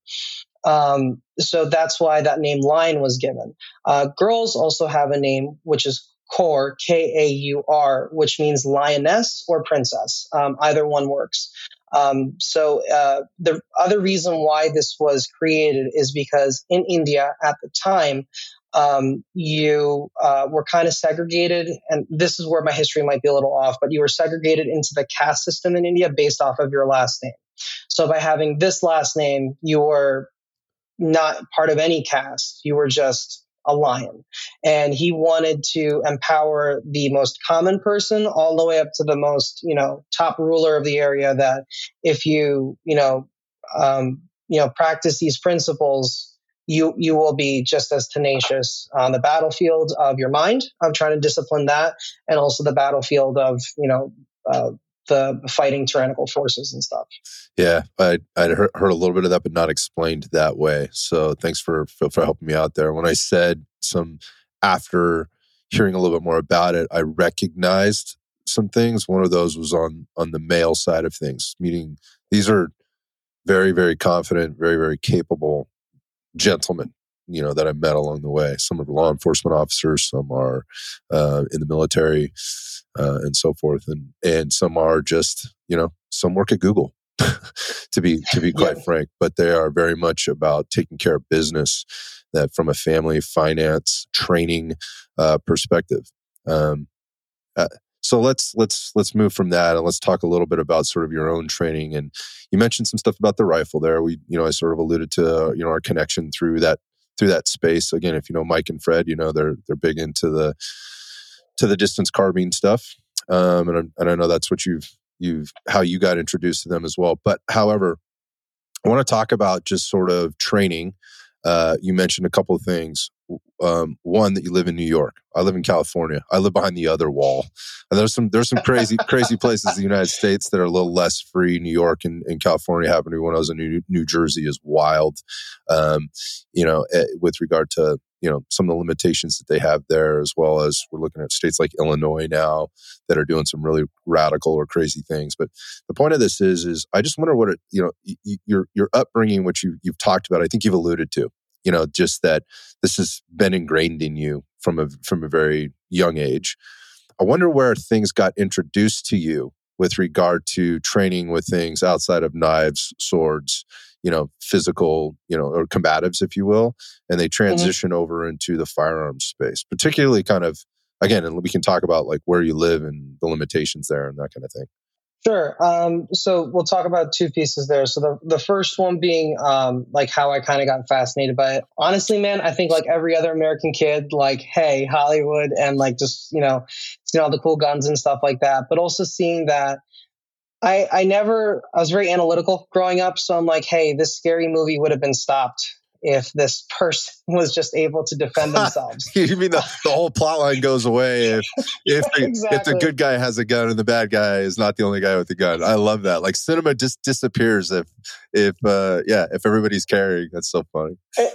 Um, so that's why that name Lion was given. Uh, girls also have a name, which is Kaur, K A U R, which means lioness or princess. Um, either one works. Um, so uh, the other reason why this was created is because in India at the time, um, you uh, were kind of segregated. And this is where my history might be a little off, but you were segregated into the caste system in India based off of your last name. So by having this last name, you were not part of any caste. You were just a lion. And he wanted to empower the most common person all the way up to the most, you know, top ruler of the area, that if you, you know, um, you know, practice these principles, you, you will be just as tenacious on the battlefield of your mind, of trying to discipline that, and also the battlefield of, you know, uh, the fighting tyrannical forces and stuff. Yeah, I I'd heard, heard a little bit of that, but not explained that way. So thanks for, for for helping me out there. When I said some, after hearing a little bit more about it, I recognized some things. One of those was on on the male side of things, meaning these are very, very confident, very, very capable gentlemen, you know, that I met along the way. Some are law enforcement officers, some are uh, in the military, uh, and so forth, and and some are just, you know, some work at Google, to be to be quite yeah. frank. But they are very much about taking care of business, that from a family, finance, training uh, perspective. Um, uh, so let's let's let's move from that and let's talk a little bit about sort of your own training. And you mentioned some stuff about the rifle there. We, you know, I sort of alluded to, you know, our connection through that through that space. Again, if you know Mike and Fred, you know they're they're big into the to the distance carbine stuff, um, and I, and I know that's what you've you've how you got introduced to them as well. But however, I want to talk about just sort of training. Uh, you mentioned a couple of things. Um, one, that you live in New York. I live in California. I live behind the other wall. And there's some there's some crazy crazy places in the United States that are a little less free. New York and, and California happened to me when I was in New, New Jersey is wild. Um, you know, eh, with regard to, you know, some of the limitations that they have there, as well as we're looking at states like Illinois now that are doing some really radical or crazy things. But the point of this is, is I just wonder what it, you know, y- your your upbringing, which you you've talked about. I think you've alluded to. You know, just that this has been ingrained in you from a from a very young age. I wonder where things got introduced to you with regard to training with things outside of knives, swords, you know, physical, you know, or combatives, if you will, and they transition mm-hmm. over into the firearms space, particularly kind of, again, and we can talk about like where you live and the limitations there and that kind of thing. Sure. Um, so we'll talk about two pieces there. So the, the first one being um, like how I kind of got fascinated by it. Honestly, man, I think like every other American kid, like, hey, Hollywood and like just, you know, seeing all the cool guns and stuff like that. But also seeing that I, I never, I was very analytical growing up. So I'm like, hey, this scary movie would have been stopped if this person was just able to defend themselves. You mean the, the whole plot line goes away if if the, exactly. if the good guy has a gun and the bad guy is not the only guy with a gun. I love that. Like cinema just disappears if if uh, yeah if everybody's carrying. That's so funny.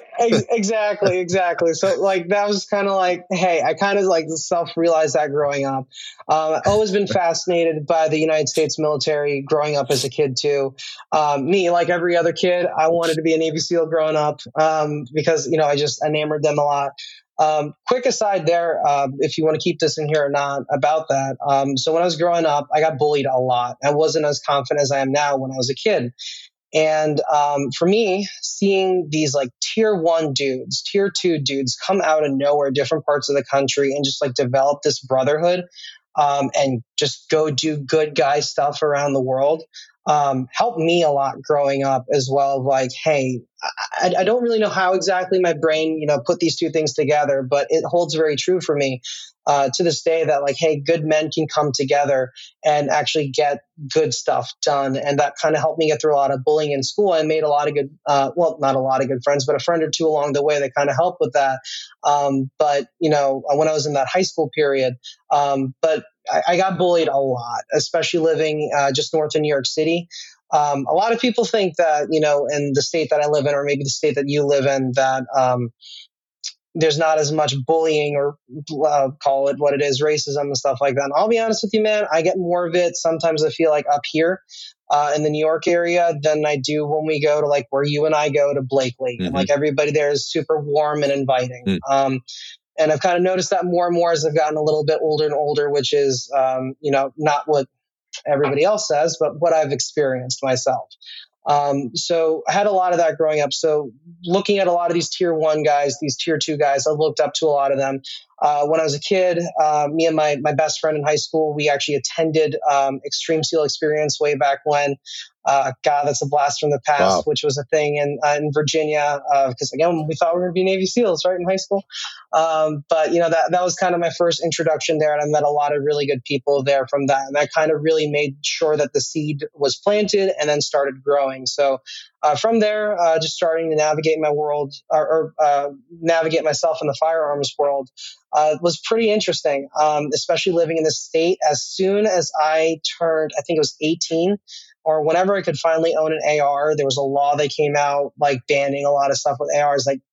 exactly, exactly. So like that was kind of like, hey, I kind of like self-realized that growing up. Um, I've always been fascinated by the United States military growing up as a kid too. Um, me, like every other kid, I wanted to be a Navy SEAL growing up um, because, you know, I just enamored them a lot. Um, quick aside there, uh, if you want to keep this in here or not about that. Um, so when I was growing up, I got bullied a lot. I wasn't as confident as I am now when I was a kid. And um, for me, seeing these like tier one dudes, tier two dudes come out of nowhere, different parts of the country, and just like develop this brotherhood um, and just go do good guy stuff around the world um, helped me a lot growing up as well. Like, hey, I, I don't really know how exactly my brain, you know, put these two things together, but it holds very true for me. Uh, to this day that like, hey, good men can come together and actually get good stuff done. And that kind of helped me get through a lot of bullying in school. I made a lot of good, uh, well, not a lot of good friends, but a friend or two along the way that kind of helped with that. Um, but, you know, when I was in that high school period, um, but I, I got bullied a lot, especially living uh, just north of New York City. Um, a lot of people think that, you know, in the state that I live in, or maybe the state that you live in, that, um, there's not as much bullying or uh, call it what it is, racism and stuff like that. And I'll be honest with you, man, I get more of it. Sometimes I feel like up here uh, in the New York area than I do when we go to like where you and I go to Blakely. Mm-hmm. And like everybody there is super warm and inviting. Mm. Um, and I've kind of noticed that more and more as I've gotten a little bit older and older, which is, um, you know, not what everybody else says, but what I've experienced myself. Um, so I had a lot of that growing up. So looking at a lot of these tier one guys, these tier two guys, I looked up to a lot of them. Uh, when I was a kid, uh, me and my, my best friend in high school, we actually attended, um, Extreme SEAL Experience way back when. Uh, God, that's a blast from the past, wow. Which was a thing in, uh, in Virginia. Uh, because again, we thought we were going to be Navy SEALs, right, in high school. Um, but you know, that, that was kind of my first introduction there. And I met a lot of really good people there from that. And that kind of really made sure that the seed was planted and then started growing. So, uh, from there, uh, just starting to navigate my world or, or uh, navigate myself in the firearms world, uh, was pretty interesting. Um, especially living in this state. As soon as I turned, I think it was eighteen, or whenever I could finally own an A R, there was a law that came out like banning a lot of stuff with A Rs. Like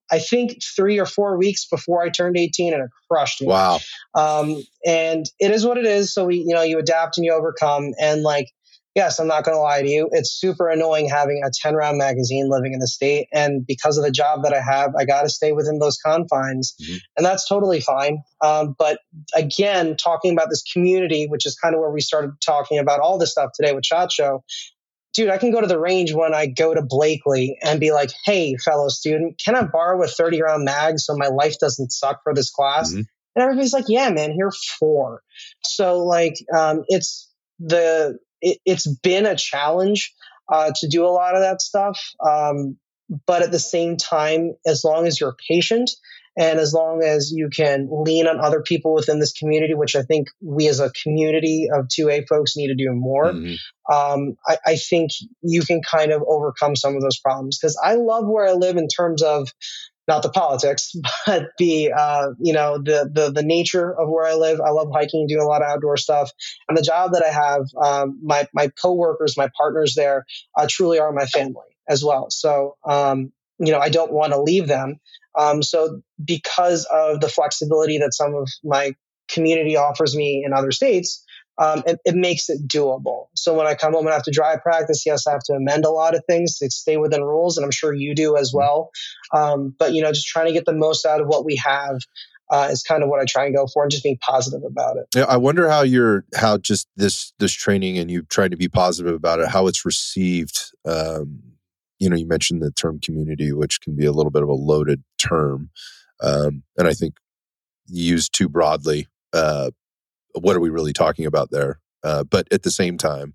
I think three or four weeks before I turned eighteen, and it crushed me. Wow. Um, and it is what it is. So we, you know, you adapt and you overcome. And like, yes, I'm not going to lie to you. It's super annoying having a ten round magazine living in the state. And because of the job that I have, I got to stay within those confines. Mm-hmm. And that's totally fine. Um, but again, talking about this community, which is kind of where we started talking about all this stuff today with SHOT Show. Dude, I can go to the range when I go to Blakely and be like, hey, fellow student, can I borrow a thirty round mag so my life doesn't suck for this class? Mm-hmm. And everybody's like, yeah, man, here for. So like, um, it's the, it, it's been a challenge uh, to do a lot of that stuff. Um, but at the same time, as long as you're patient and as long as you can lean on other people within this community, which I think we as a community of two A folks need to do more, mm-hmm. um, I, I think you can kind of overcome some of those problems. Because I love where I live in terms of not the politics, but the uh, you know the, the the nature of where I live. I love hiking, doing a lot of outdoor stuff, and the job that I have. Um, my my coworkers, my partners there, uh, truly are my family as well. So um, you know, I don't want to leave them. Um, so because of the flexibility that some of my community offers me in other states, um, it, it makes it doable. So when I come home and have to drive practice, yes, I have to amend a lot of things to stay within rules, and I'm sure you do as well. Um, but, you know, just trying to get the most out of what we have uh, is kind of what I try and go for, and just being positive about it. Yeah, I wonder how you're, how just this this training and you trying to be positive about it, how it's received. Um, you know, you mentioned the term community, which can be a little bit of a loaded term. Um, and I think used too broadly, uh, what are we really talking about there? Uh, but at the same time,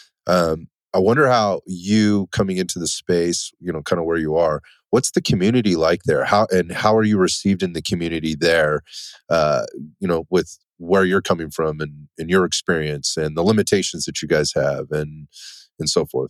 um, I wonder how you coming into the space, you know, kind of where you are, what's the community like there? How, and how are you received in the community there, uh, you know, with where you're coming from and, and your experience and the limitations that you guys have and, and so forth?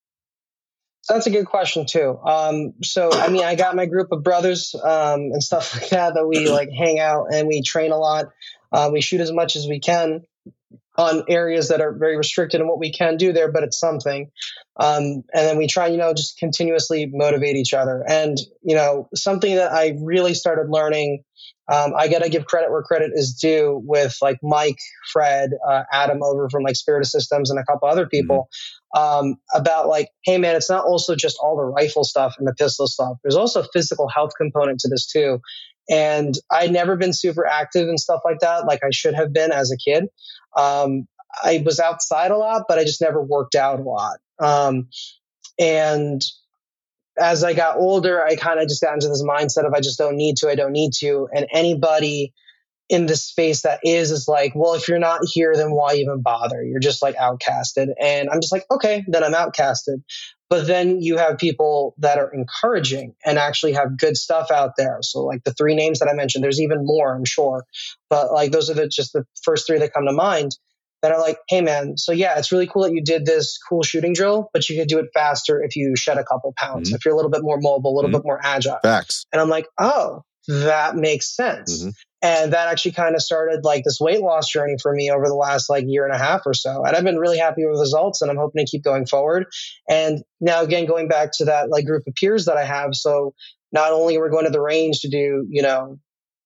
So that's a good question too. Um, so, I mean, I got my group of brothers um, and stuff like that, that we like hang out and we train a lot. Uh, we shoot as much as we can on areas that are very restricted in what we can do there, but it's something. Um, and then we try, you know, just continuously motivate each other. And, you know, something that I really started learning, um, I got to give credit where credit is due with like Mike, Fred, uh, Adam over from like Spirit of Systems and a couple other people, mm-hmm. um, about like, hey man, it's not also just all the rifle stuff and the pistol stuff. There's also a physical health component to this too. And I'd never been super active and stuff like that, like I should have been as a kid. Um, I was outside a lot, but I just never worked out a lot. Um, and as I got older, I kind of just got into this mindset of I just don't need to, I don't need to. And anybody in this space that is, is like, well, if you're not here, then why even bother? You're just like outcasted. And I'm just like, okay, then I'm outcasted. But then you have people that are encouraging and actually have good stuff out there. So like the three names that I mentioned, there's even more, I'm sure. But like those are the, just the first three that come to mind that are like, hey man, so yeah, it's really cool that you did this cool shooting drill, but you could do it faster if you shed a couple pounds, mm-hmm. if you're a little bit more mobile, a little mm-hmm. bit more agile. Facts. And I'm like, oh, that makes sense. Mm-hmm. And that actually kind of started like this weight loss journey for me over the last like year and a half or so. And I've been really happy with the results and I'm hoping to keep going forward. And now again, going back to that like group of peers that I have. So not only are we going to the range to do, you know,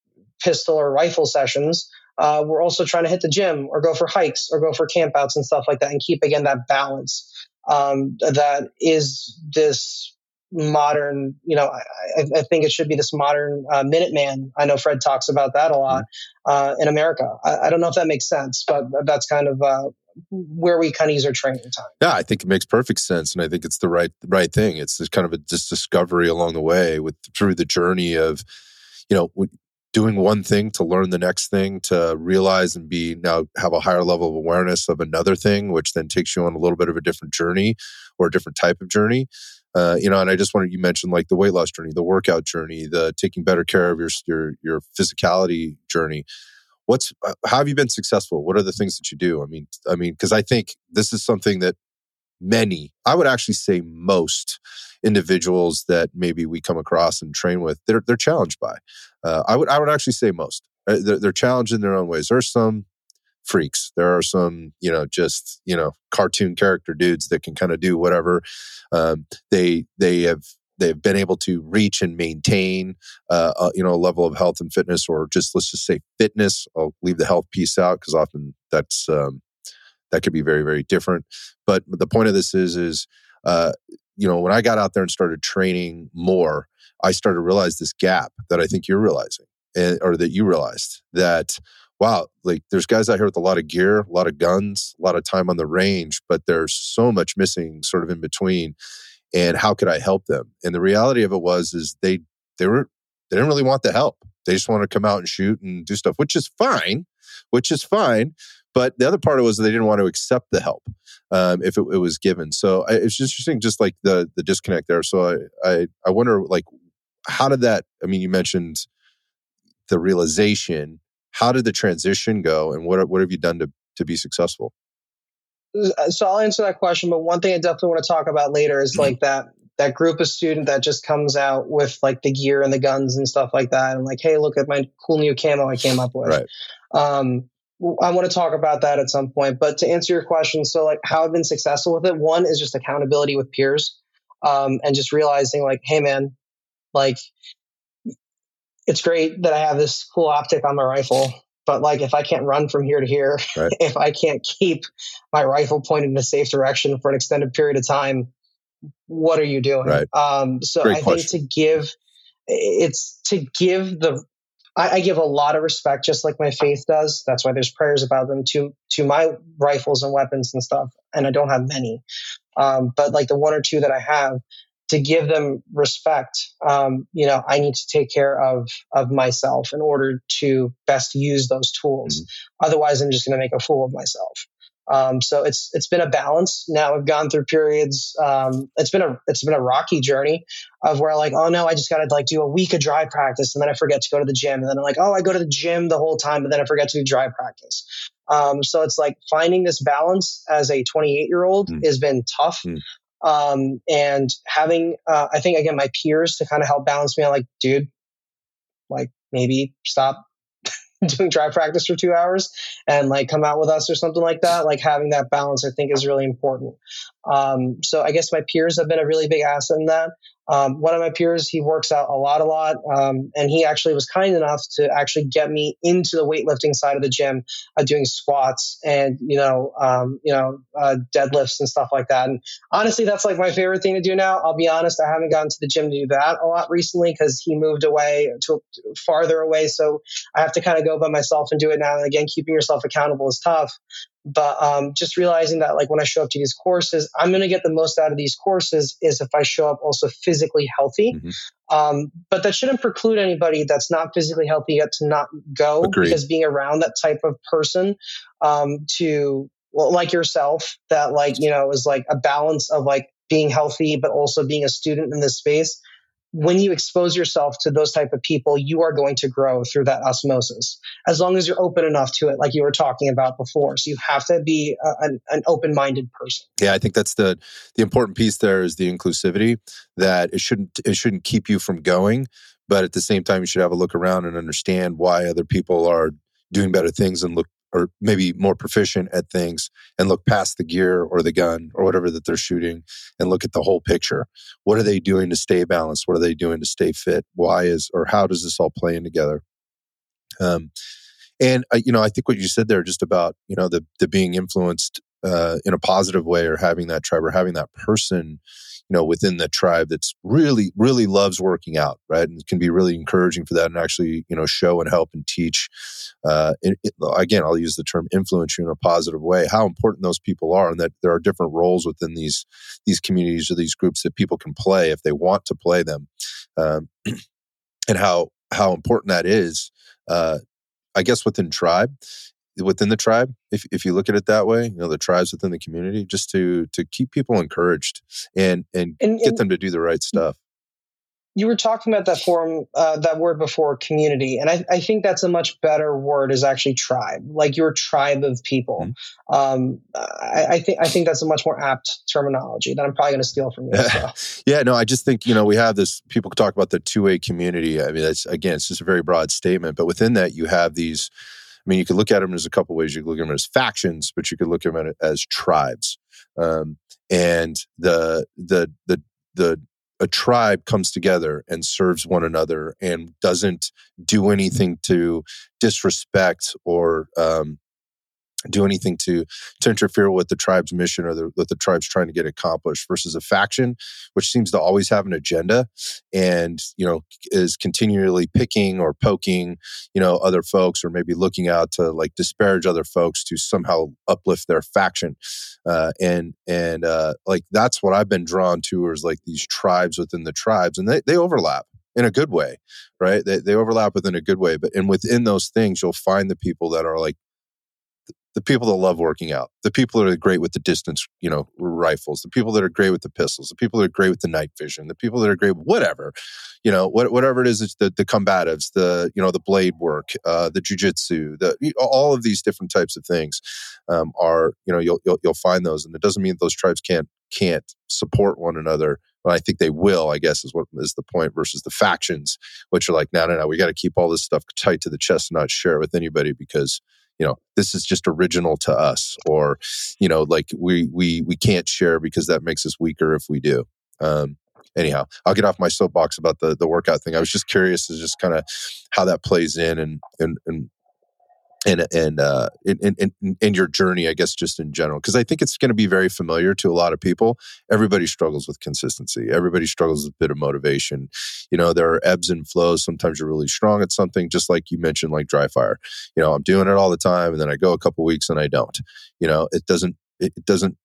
pistol or rifle sessions, uh, we're also trying to hit the gym or go for hikes or go for campouts and stuff like that and keep again that balance. Um, that is this modern, you know, I, I think it should be this modern uh, Minuteman. I know Fred talks about that a lot uh, in America. I, I don't know if that makes sense, but that's kind of uh, where we kind of use our training time. Yeah, I think it makes perfect sense, and I think it's the right right thing. It's just kind of a just discovery along the way with through the journey of, you know, doing one thing to learn the next thing, to realize and be now have a higher level of awareness of another thing, which then takes you on a little bit of a different journey or a different type of journey. Uh, you know, and I just wanted you mentioned like the weight loss journey, the workout journey, the taking better care of your your your physicality journey. What's uh, how have you been successful? What are the things that you do? I mean, I mean, because I think this is something that many, I would actually say most individuals that maybe we come across and train with, they're they're challenged by. Uh, I would I would actually say most. Uh, they're, they're challenged in their own ways. There's some freaks. There are some, you know, just, you know, cartoon character dudes that can kind of do whatever. Um, they they have they've been able to reach and maintain, uh, a, you know, a level of health and fitness, or just let's just say fitness. I'll leave the health piece out because often that's um, that could be very, very different. But the point of this is, is uh, you know, when I got out there and started training more, I started to realize this gap that I think you're realizing, and, or that you realized that. Wow, like there's guys out here with a lot of gear, a lot of guns, a lot of time on the range, but there's so much missing sort of in between. And how could I help them? And the reality of it was, is they they were they didn't really want the help. They just want to come out and shoot and do stuff, which is fine, which is fine. But the other part of it was they didn't want to accept the help um, if it, it was given. So I, it's interesting, just like the the disconnect there. So I, I I wonder, like, how did that? I mean, you mentioned the realization. How did the transition go, and what what have you done to to be successful? So I'll answer that question, but one thing I definitely want to talk about later is like that that group of student that just comes out with like the gear and the guns and stuff like that, and like, hey, look at my cool new camo I came up with. Right. Um, I want to talk about that at some point. But to answer your question, so like how I've been successful with it, one is just accountability with peers, um, and just realizing like, hey man, like it's great that I have this cool optic on my rifle, but like if I can't run from here to here, right. if I can't keep my rifle pointed in a safe direction for an extended period of time, what are you doing? Right. Um, so Great I question. think to give, it's to give the, I, I give a lot of respect, just like my faith does. That's why there's prayers about them to, to my rifles and weapons and stuff. And I don't have many, um, but like the one or two that I have, to give them respect, um, you know, I need to take care of of myself in order to best use those tools. Mm-hmm. Otherwise, I'm just going to make a fool of myself. Um, so it's it's been a balance. Now I've gone through periods. Um, it's been a it's been a rocky journey of where like, oh no, I just got to like do a week of dry practice, and then I forget to go to the gym, and then I'm like, oh, I go to the gym the whole time, but then I forget to do dry practice. Um, so it's like finding this balance as a twenty-eight year old mm. has been tough. Mm. Um, and having, uh, I think again, my peers to kind of help balance me on like, dude, like maybe stop doing dry practice for two hours and like come out with us or something like that. Like having that balance, I think is really important. Um, so I guess my peers have been a really big asset in that. Um, one of my peers, he works out a lot, a lot. Um, and he actually was kind enough to actually get me into the weightlifting side of the gym, uh, doing squats and, you know, um, you know, uh, deadlifts and stuff like that. And honestly, that's like my favorite thing to do now. I'll be honest. I haven't gotten to the gym to do that a lot recently because he moved away to farther away. So I have to kind of go by myself and do it now. And again, keeping yourself accountable is tough. But um, just realizing that like when I show up to these courses, I'm going to get the most out of these courses is if I show up also physically healthy. Mm-hmm. Um, but that shouldn't preclude anybody that's not physically healthy yet to not go. Agreed. Because being around that type of person um, to, well, like yourself, that like, you know, is like a balance of like being healthy, but also being a student in this space. When you expose yourself to those type of people, you are going to grow through that osmosis, as long as you're open enough to it, like you were talking about before. So you have to be a, an, an open-minded person. Yeah, I think that's the the important piece there is the inclusivity, that it shouldn't it shouldn't keep you from going, but at the same time, you should have a look around and understand why other people are doing better things and look, or maybe more proficient at things, and look past the gear or the gun or whatever that they're shooting and look at the whole picture. What are they doing to stay balanced? What are they doing to stay fit? Why is, or how does this all play in together? Um, and, uh, you know, I think what you said there just about, you know, the, the being influenced uh, in a positive way, or having that tribe or having that person, you know, within the tribe that's really, really loves working out, right? And it can be really encouraging for that and actually, you know, show and help and teach. Uh, it, it, again, I'll use the term influence you in a positive way, how important those people are, and that there are different roles within these, these communities or these groups that people can play if they want to play them. Um, and how, how important that is, uh, I guess within tribe, within the tribe, if if you look at it that way, you know, the tribes within the community, just to to keep people encouraged and and, and get and them to do the right stuff. You were talking about that form, uh, that word before, community, and I, I think that's a much better word. Is actually tribe, like your tribe of people. Mm-hmm. Um, I, I think I think that's a much more apt terminology that I'm probably going to steal from you. So. Yeah, no, I just think, you know, we have this. People talk about the two-way community. I mean, that's again, it's just a very broad statement, but within that, you have these. I mean, you could look at them as a couple ways. You could look at them as factions, but you could look at them as tribes. Um, and the the the the a tribe comes together and serves one another and doesn't do anything to disrespect or um, do anything to to interfere with the tribe's mission or the, what the tribe's trying to get accomplished, versus a faction which seems to always have an agenda and, you know, is continually picking or poking, you know, other folks, or maybe looking out to like disparage other folks to somehow uplift their faction. Uh, and and uh, like that's what I've been drawn to, is like these tribes within the tribes, and they, they overlap in a good way, right? They they overlap within a good way, but and within those things, you'll find the people that are like the people that love working out, the people that are great with the distance, you know, rifles, the people that are great with the pistols, the people that are great with the night vision, the people that are great with whatever, you know, what, whatever it is, it's the, the combatives, the, you know, the blade work, uh, the jujitsu, the, all of these different types of things um, are, you know, you'll, you'll, you'll find those. And it doesn't mean those tribes can't, can't support one another. Well, I think they will, I guess, is what is the point, versus the factions, which are like, no, no, no, we got to keep all this stuff tight to the chest and not share it with anybody because, you know, this is just original to us, or, you know, like we we we can't share because that makes us weaker if we do. Um, anyhow, I'll get off my soapbox about the the workout thing. I was just curious as just kind of how that plays in and and and and and uh in, in, in, in your journey, I guess, just in general, because I think it's going to be very familiar to a lot of people. Everybody struggles with consistency. Everybody struggles with a bit of motivation. You know, there are ebbs and flows. Sometimes you're really strong at something, just like you mentioned, like dry fire. You know, I'm doing it all the time, and then I go a couple weeks and I don't. You know, it doesn't. It, it doesn't.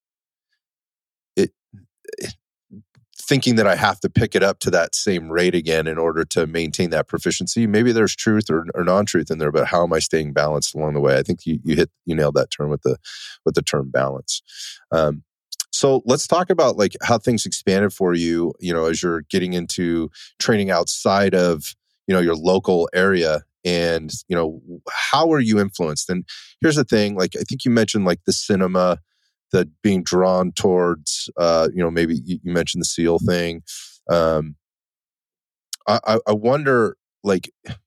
It, it thinking that I have to pick it up to that same rate again in order to maintain that proficiency. Maybe there's truth or, or non-truth in there, but how am I staying balanced along the way? I think you, you hit, you nailed that term with the, with the term balance. Um, so let's talk about like how things expanded for you, you know, as you're getting into training outside of, you know, your local area, and, you know, how are you influenced? And here's the thing, like, I think you mentioned like the cinema, the being drawn towards, uh, you know, maybe you, you mentioned the SEAL thing. Um, I, I wonder, like,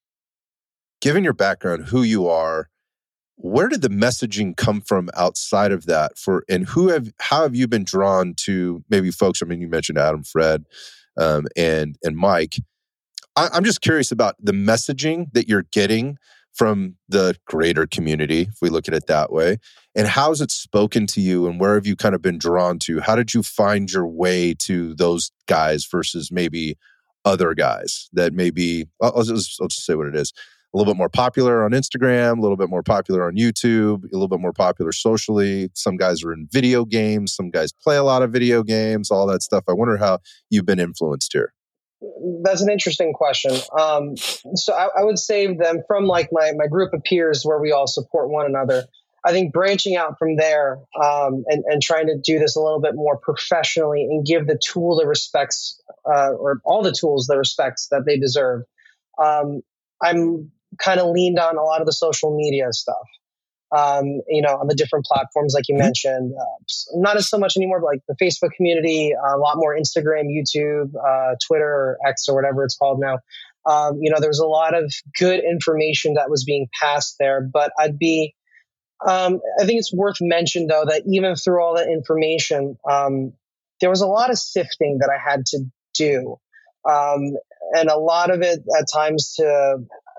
given your background, who you are, where did the messaging come from outside of that? For and who have how have you been drawn to maybe folks? I mean, you mentioned Adam, Fred, um, and and Mike. I, I'm just curious about the messaging that you're getting from the greater community, if we look at it that way, and how has it spoken to you, and where have you kind of been drawn to? How did you find your way to those guys versus maybe other guys that maybe, I'll just, I'll just say what it is, a little bit more popular on Instagram, a little bit more popular on YouTube, a little bit more popular socially. Some guys are in video games, some guys play a lot of video games, all that stuff. I wonder how you've been influenced here. That's an interesting question. Um, so I, I would say them from like my, my group of peers where we all support one another. I think branching out from there um, and, and trying to do this a little bit more professionally and give the tool the respects uh, or all the tools the respects that they deserve. Um, I'm kind of leaned on a lot of the social media stuff. Um, you know, on the different platforms, like you mentioned, uh, not as so much anymore, but like the Facebook community, uh, a lot more Instagram, YouTube, uh, Twitter, or X, or whatever it's called now. Um, you know, there's a lot of good information that was being passed there, but I'd be, um, I think it's worth mentioning though, that even through all that information, um, there was a lot of sifting that I had to do. Um, and a lot of it at times to,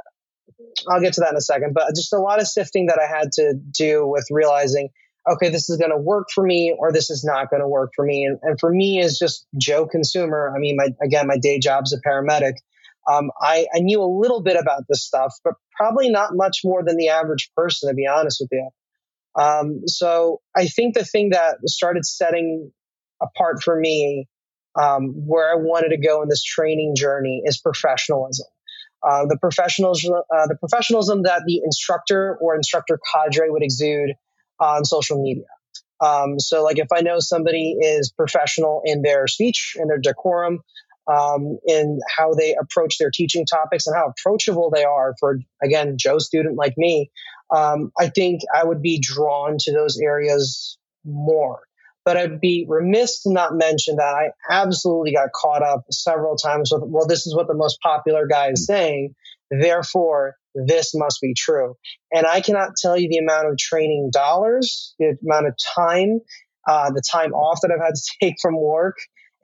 I'll get to that in a second, but just a lot of sifting that I had to do with realizing, okay, this is going to work for me or this is not going to work for me. And, and for me as just Joe consumer, I mean, my, again, my day job's a paramedic. Um, I, I knew a little bit about this stuff, but probably not much more than the average person, to be honest with you. Um, so I think the thing that started setting apart for me, um, where I wanted to go in this training journey is professionalism. Uh, the professionals, uh, the professionalism that the instructor or instructor cadre would exude on social media. Um, so, like, if I know somebody is professional in their speech, in their decorum, um, in how they approach their teaching topics, and how approachable they are for, again, Joe student like me, um, I think I would be drawn to those areas more. But I'd be remiss to not mention that I absolutely got caught up several times with, well, this is what the most popular guy is saying, therefore, this must be true. And I cannot tell you the amount of training dollars, the amount of time, uh, the time off that I've had to take from work,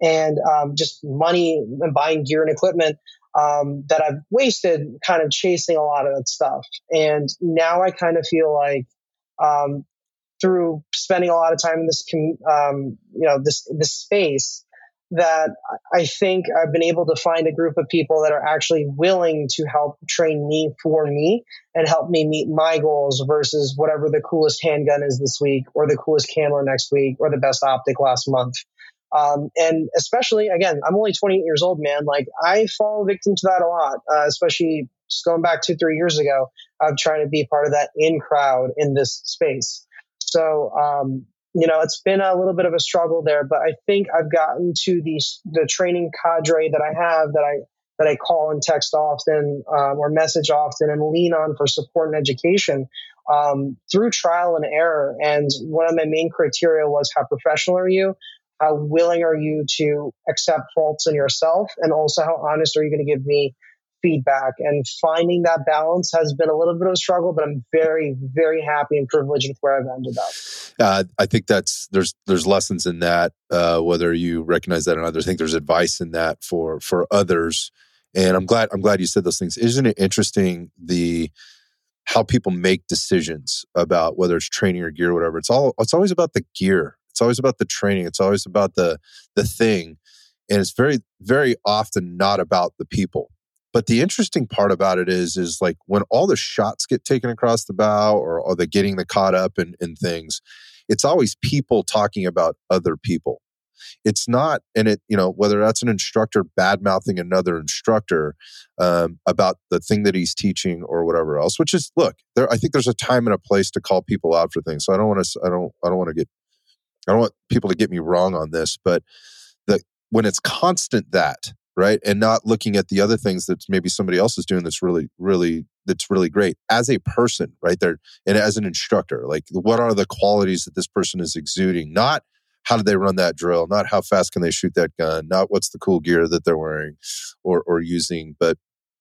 and um, just money and buying gear and equipment um, that I've wasted kind of chasing a lot of that stuff. And now I kind of feel like um, through spending a lot of time in this, um, you know, this this space, that I think I've been able to find a group of people that are actually willing to help train me for me and help me meet my goals versus whatever the coolest handgun is this week or the coolest camo next week or the best optic last month. Um, and especially, again, I'm only twenty-eight years old, man. Like, I fall victim to that a lot, uh, especially just going back two, three years ago of trying to be part of that in crowd in this space. So, um, you know, it's been a little bit of a struggle there, but I think I've gotten to the the training cadre that I have that I that I call and text often um, or message often and lean on for support and education um, through trial and error. And one of my main criteria was, how professional are you? How willing are you to accept faults in yourself? And also, how honest are you going to give me feedback? And finding that balance has been a little bit of a struggle, but I'm very, very happy and privileged with where I've ended up. Uh, I think that's there's there's lessons in that, uh, whether you recognize that or not. I think there's advice in that for for others. And I'm glad I'm glad you said those things. Isn't it interesting the how people make decisions about whether it's training or gear or whatever? It's all it's always about the gear. It's always about the training. It's always about the the thing. And it's very, very often not about the people. But the interesting part about it is, is like when all the shots get taken across the bow or, or the getting the caught up in, in things, it's always people talking about other people. It's not, and it, you know, whether that's an instructor bad-mouthing another instructor um, about the thing that he's teaching or whatever else, which is, look, there, I think there's a time and a place to call people out for things. So I don't want to, I don't, I don't want to get, I don't want people to get me wrong on this, but the, when it's constant that, right, and not looking at the other things that maybe somebody else is doing that's really, really, that's really great as a person, right there, and as an instructor, like what are the qualities that this person is exuding? Not how do they run that drill, not how fast can they shoot that gun, not what's the cool gear that they're wearing or or using, but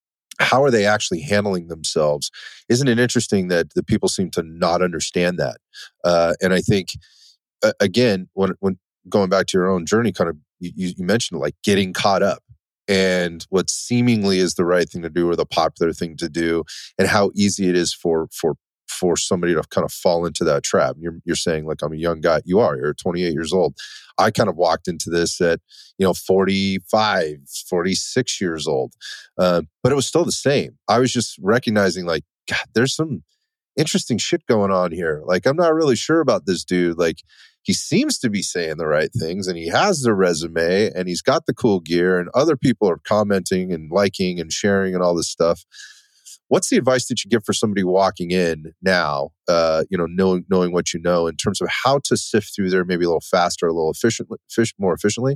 how are they actually handling themselves? Isn't it interesting that the people seem to not understand that? Uh, and I think uh, again, when when going back to your own journey, kind of you, you mentioned like getting caught up and what seemingly is the right thing to do or the popular thing to do, and how easy it is for for for somebody to kind of fall into that trap. You're you're saying like, I'm a young guy. You are. You're twenty-eight years old. I kind of walked into this at, you know, forty-five, forty-six years old. Uh, but it was still the same. I was just recognizing like, God, there's some interesting shit going on here. Like, I'm not really sure about this dude. Like, he seems to be saying the right things and he has the resume and he's got the cool gear and other people are commenting and liking and sharing and all this stuff. What's the advice that you give for somebody walking in now, uh, you know, knowing knowing what you know in terms of how to sift through there maybe a little faster, a little efficiently, fish, more efficiently?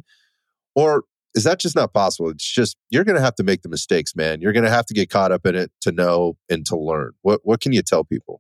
Or is that just not possible? It's just, you're going to have to make the mistakes, man. You're going to have to get caught up in it to know and to learn. What What can you tell people?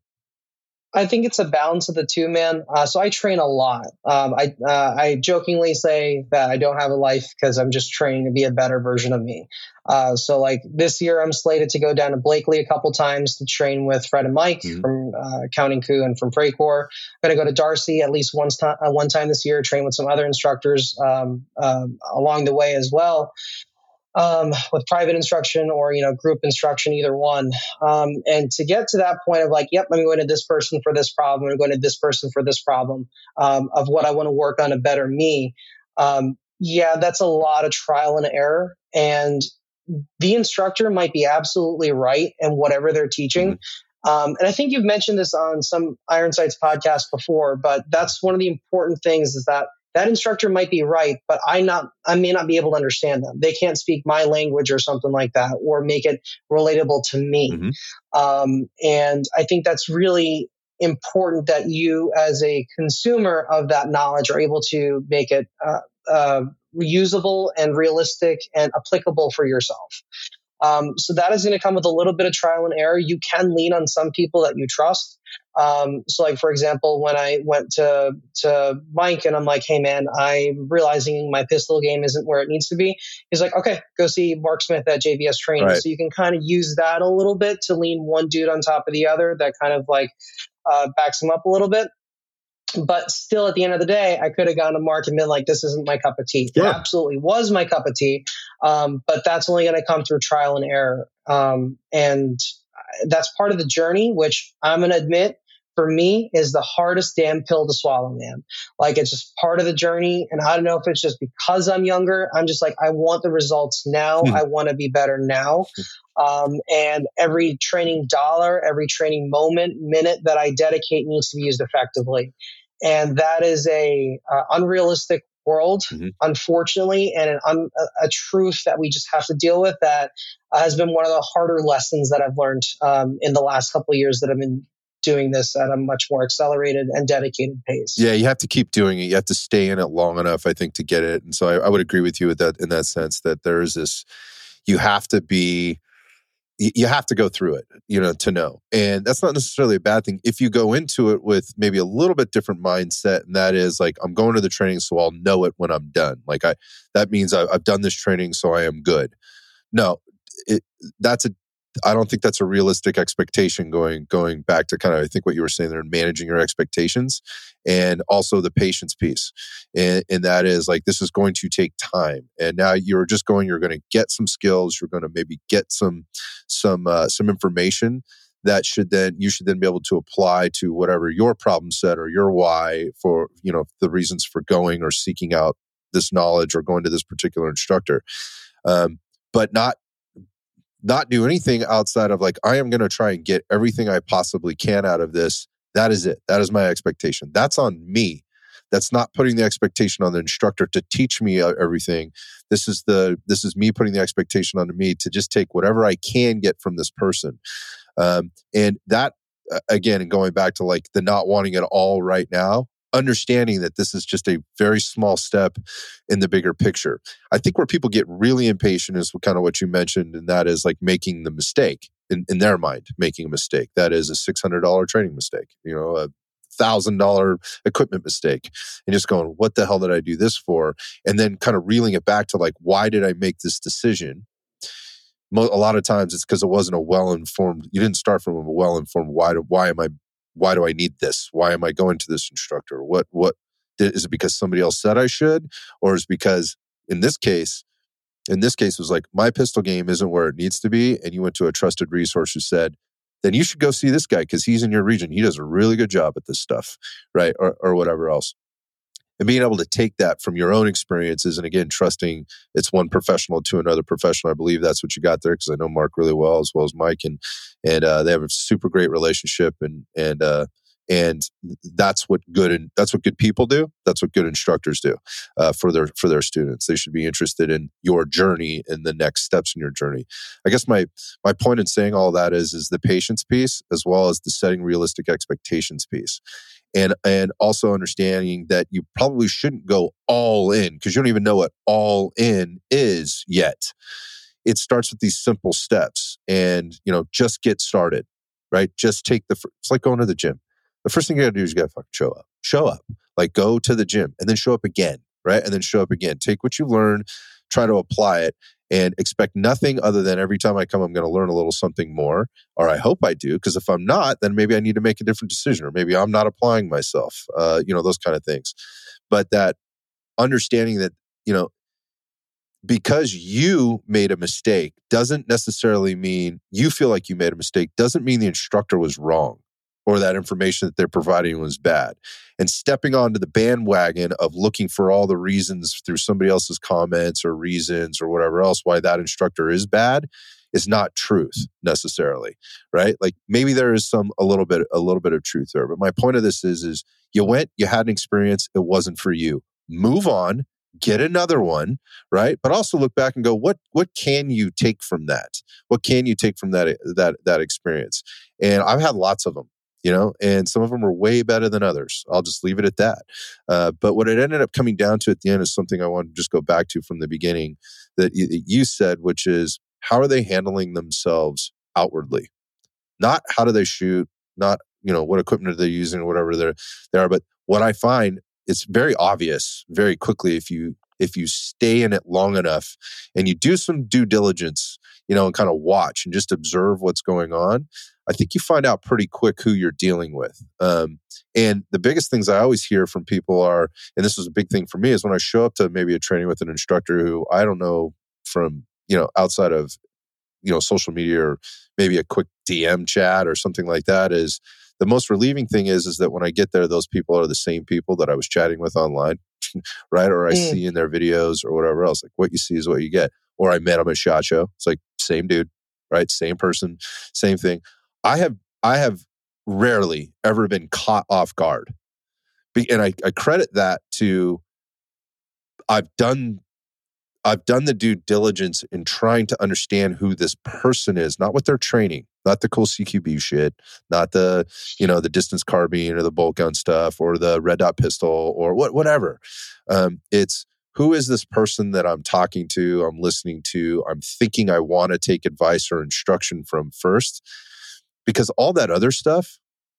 I think it's a balance of the two, man. Uh, so I train a lot. Um, I uh, I jokingly say that I don't have a life because I'm just training to be a better version of me. Uh, so like this year, I'm slated to go down to Blakely a couple times to train with Fred and Mike mm-hmm. from uh, Counting Coup and from Precore. I'm going to go to Darcy at least once to- uh, one time this year, train with some other instructors um, uh, along the way as well. Um, with private instruction or, you know, group instruction, either one. Um, and to get to that point of like, yep, I'm going to this person for this problem. I'm going to this person for this problem um, of what I want to work on a better me. Um, yeah, that's a lot of trial and error. And the instructor might be absolutely right in whatever they're teaching. Mm-hmm. Um, and I think you've mentioned this on some Iron Sights podcast before, but that's one of the important things is that that instructor might be right, but I not I may not be able to understand them. They can't speak my language or something like that, or make it relatable to me. Mm-hmm. Um, and I think that's really important that you, as a consumer of that knowledge, are able to make it uh, uh, reusable and realistic and applicable for yourself. Um, so that is going to come with a little bit of trial and error. You can lean on some people that you trust. Um, so like, for example, when I went to, to Mike and I'm like, hey man, I'm realizing my pistol game isn't where it needs to be. He's like, okay, go see Mark Smith at J V S Training. Right. So you can kind of use that a little bit to lean one dude on top of the other that kind of like, uh, backs him up a little bit. But still, at the end of the day, I could have gone to Mark and been like, this isn't my cup of tea. Sure. It absolutely was my cup of tea. Um, but that's only going to come through trial and error. Um, and that's part of the journey, which I'm going to admit, for me, is the hardest damn pill to swallow, man. Like, it's just part of the journey. And I don't know if it's just because I'm younger. I'm just like, I want the results now. Mm. I want to be better now. Um, and every training dollar, every training moment, minute that I dedicate needs to be used effectively. And that is a uh, unrealistic world, mm-hmm. unfortunately, and an un, a, a truth that we just have to deal with that uh, has been one of the harder lessons that I've learned um, in the last couple of years that I've been doing this at a much more accelerated and dedicated pace. Yeah, you have to keep doing it. You have to stay in it long enough, I think, to get it. And so I, I would agree with you with that in that sense that there is this, you have to be, you have to go through it, you know, to know. And that's not necessarily a bad thing. If you go into it with maybe a little bit different mindset, and that is like, I'm going to the training, so I'll know it when I'm done. Like I, that means I, I've done this training, so I am good. No, it, that's a, I don't think that's a realistic expectation going, going back to kind of, I think what you were saying there, managing your expectations and also the patience piece. And, and that is like, this is going to take time. And now you're just going, you're going to get some skills. You're going to maybe get some, some, uh, some information that should then, you should then be able to apply to whatever your problem set or your why for, you know, the reasons for going or seeking out this knowledge or going to this particular instructor. Um, but not, not do anything outside of like, I am going to try and get everything I possibly can out of this. That is it. That is my expectation. That's on me. That's not putting the expectation on the instructor to teach me everything. This is the, this is me putting the expectation on me to just take whatever I can get from this person. Um, and that, again, and going back to like the not wanting it all right now, understanding that this is just a very small step in the bigger picture. I think where people get really impatient is kind of what you mentioned, and that is like making the mistake in, in their mind, making a mistake. That is a six hundred dollars training mistake, you know, a one thousand dollars equipment mistake, and just going, what the hell did I do this for? And then kind of reeling it back to like, why did I make this decision? A lot of times it's because it wasn't a well-informed, you didn't start from a well-informed, why, do, why am I Why do I need this? Why am I going to this instructor? What, what, is it because somebody else said I should? Or is it because in this case, in this case, it was like, my pistol game isn't where it needs to be. And you went to a trusted resource who said, then you should go see this guy because he's in your region. He does a really good job at this stuff, right? Or, or whatever else. And being able to take that from your own experiences and again, trusting it's one professional to another professional. I believe that's what you got there because I know Mark really well as well as Mike, and and uh, they have a super great relationship, and and uh, and that's what good and that's what good people do. That's what good instructors do uh, for their for their students. They should be interested in your journey and the next steps in your journey. I guess my my point in saying all that is is the patience piece as well as the setting realistic expectations piece. And and also understanding that you probably shouldn't go all in because you don't even know what all in is yet. It starts with these simple steps and, you know, just get started, right? Just take the, it's like going to the gym. The first thing you got to do is you got to fucking show up. Show up. Like go to the gym and then show up again, right? And then show up again. Take what you learn, try to apply it, and expect nothing other than every time I come, I'm going to learn a little something more, or I hope I do. Because if I'm not, then maybe I need to make a different decision, or maybe I'm not applying myself, uh, you know, those kind of things. But that understanding that, you know, because you made a mistake doesn't necessarily mean you feel like you made a mistake, doesn't mean the instructor was wrong or that information that they're providing was bad. And stepping onto the bandwagon of looking for all the reasons through somebody else's comments or reasons or whatever else why that instructor is bad is not truth necessarily, right? Like maybe there is some, a little bit, a little bit of truth there. But my point of this is, is you went, you had an experience, it wasn't for you. Move on, get another one, right? But also look back and go, what, what can you take from that? What can you take from that, that, that experience? And I've had lots of them. You know, and some of them are way better than others. I'll just leave it at that. Uh, but what it ended up coming down to at the end is something I want to just go back to from the beginning that you, that you said, which is how are they handling themselves outwardly? Not how do they shoot, not, you know, what equipment are they using or whatever they're, they are. But what I find, it's very obvious very quickly if you if you stay in it long enough and you do some due diligence, you know, and kind of watch and just observe what's going on. I think you find out pretty quick who you're dealing with. Um, and the biggest things I always hear from people are, and this was a big thing for me, is when I show up to maybe a training with an instructor who I don't know from, you know, outside of, you know, social media or maybe a quick D M chat or something like that, is the most relieving thing is, is that when I get there, those people are the same people that I was chatting with online, right? Or I mm. see in their videos or whatever else. Like what you see is what you get. Or I met them at SHOT Show. It's like same dude, right? Same person, same thing. I have I have rarely ever been caught off guard. And I, I credit that to I've done I've done the due diligence in trying to understand who this person is, not what they're training, not the cool C Q B shit, not the, you know, the distance carbine or the bolt gun stuff or the red dot pistol or what whatever. Um, it's who is this person that I'm talking to, I'm listening to, I'm thinking I want to take advice or instruction from first. Because all that other stuff,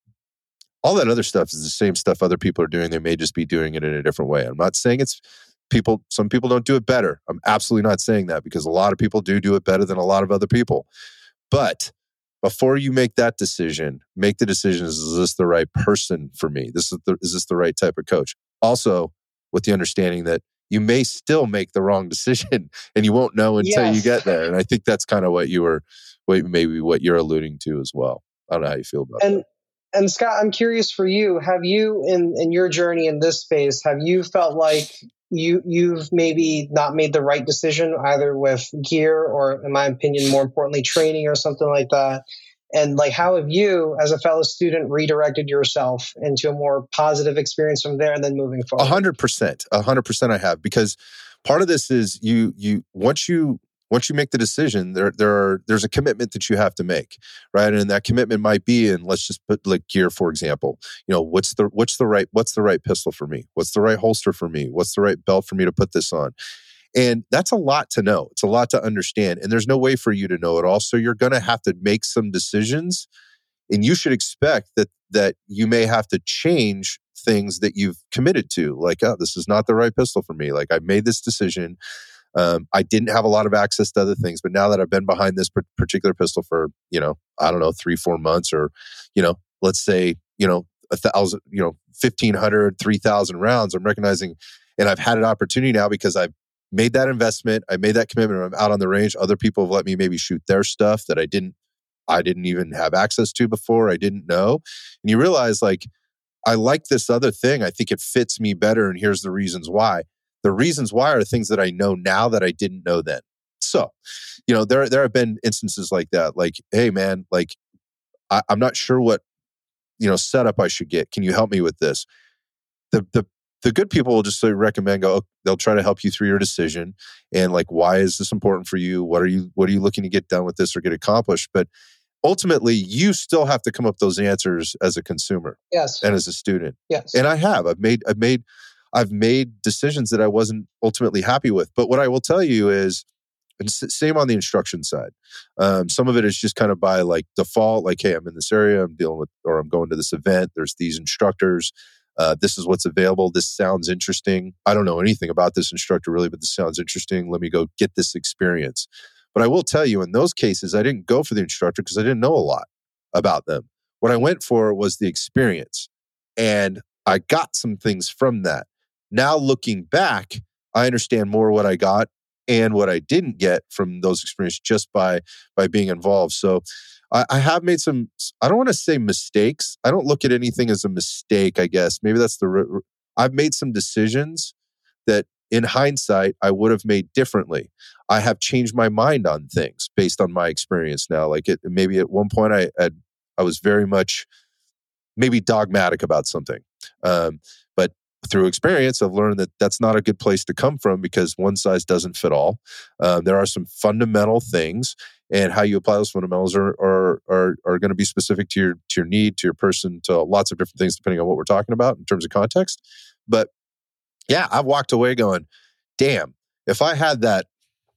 all that other stuff is the same stuff other people are doing. They may just be doing it in a different way. I'm not saying it's people, some people don't do it better. I'm absolutely not saying that, because a lot of people do do it better than a lot of other people. But before you make that decision, make the decision, is this the right person for me? This is, the, is this the right type of coach? Also, with the understanding that you may still make the wrong decision and you won't know until yes. you get there. And I think that's kind of what you were, what maybe what you're alluding to as well. I don't know how you feel about and, that. And Scott, I'm curious for you, have you in, in your journey in this space, have you felt like you, you've maybe not made the right decision either with gear or, in my opinion, more importantly, training or something like that? And like, how have you, as a fellow student, redirected yourself into a more positive experience from there and then moving forward? A hundred percent, a hundred percent I have, because part of this is you, you, once you, once you make the decision, there, there are, there's a commitment that you have to make, right? And that commitment might be in, let's just put like gear, for example, you know, what's the, what's the right, what's the right pistol for me? What's the right holster for me? What's the right belt for me to put this on? And that's a lot to know. It's a lot to understand. And there's no way for you to know it all. So you're going to have to make some decisions, and you should expect that, that you may have to change things that you've committed to. Like, oh, this is not the right pistol for me. Like I made this decision. Um, I didn't have a lot of access to other things, but now that I've been behind this particular pistol for, you know, I don't know, three, four months or, you know, let's say, you know, a thousand, you know, fifteen hundred, three thousand rounds, I'm recognizing, and I've had an opportunity now because I've made that investment. I made that commitment. I'm out on the range. Other people have let me maybe shoot their stuff that I didn't, I didn't even have access to before. I didn't know. And you realize like, I like this other thing. I think it fits me better. And here's the reasons why. The reasons why are things that I know now that I didn't know then. So, you know, there, there have been instances like that. Like, hey man, like I, I'm not sure what, you know, setup I should get. Can you help me with this? The, the, the good people will just recommend, go, they'll try to help you through your decision. And like, why is this important for you? What are you, what are you looking to get done with this or get accomplished? But ultimately, you still have to come up with those answers as a consumer. Yes. And as a student. Yes. And I have, I've made, I've made, I've made decisions that I wasn't ultimately happy with. But what I will tell you is, and same on the instruction side. Um, some of it is just kind of by like default, like, hey, I'm in this area, I'm dealing with, or I'm going to this event, there's these instructors. Uh, this is what's available. This sounds interesting. I don't know anything about this instructor really, but this sounds interesting. Let me go get this experience. But I will tell you, in those cases, I didn't go for the instructor because I didn't know a lot about them. What I went for was the experience. And I got some things from that. Now looking back, I understand more what I got and what I didn't get from those experiences just by, by being involved. So I, I have made some, I don't want to say mistakes. I don't look at anything as a mistake, I guess. Maybe that's the, I've made some decisions that in hindsight, I would have made differently. I have changed my mind on things based on my experience now. Like it, maybe at one point I had, I was very much maybe dogmatic about something. Um, but through experience, I've learned that that's not a good place to come from because one size doesn't fit all. Um, there are some fundamental things, and how you apply those fundamentals are are are, are going to be specific to your to your need, to your person, to lots of different things depending on what we're talking about in terms of context. But yeah, I've walked away going, damn, if I had that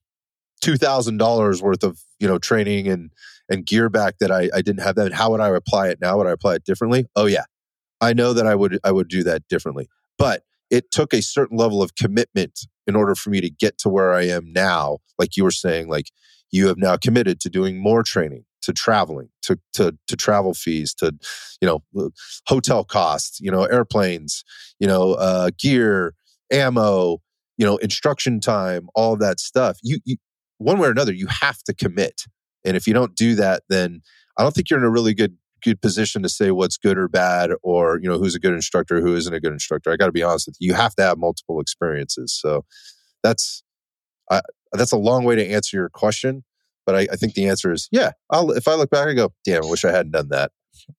two thousand dollars worth of, you know, training and and gear back that I, I didn't have that, how would I apply it now? Would I apply it differently? Oh yeah, I know that I would I would do that differently. But it took a certain level of commitment in order for me to get to where I am now. Like you were saying, like you have now committed to doing more training, to traveling, to to to travel fees, to you know hotel costs, you know airplanes, you know uh, gear, ammo, you know instruction time, all of that stuff. You, you one way or another, you have to commit, and if you don't do that, then I don't think you're in a really good good position to say what's good or bad, or you know who's a good instructor, who isn't a good instructor. I got to be honest with you. You have to have multiple experiences. So that's I, that's a long way to answer your question, but I, I think the answer is yeah. I'll, if I look back, I go, damn, I wish I hadn't done that.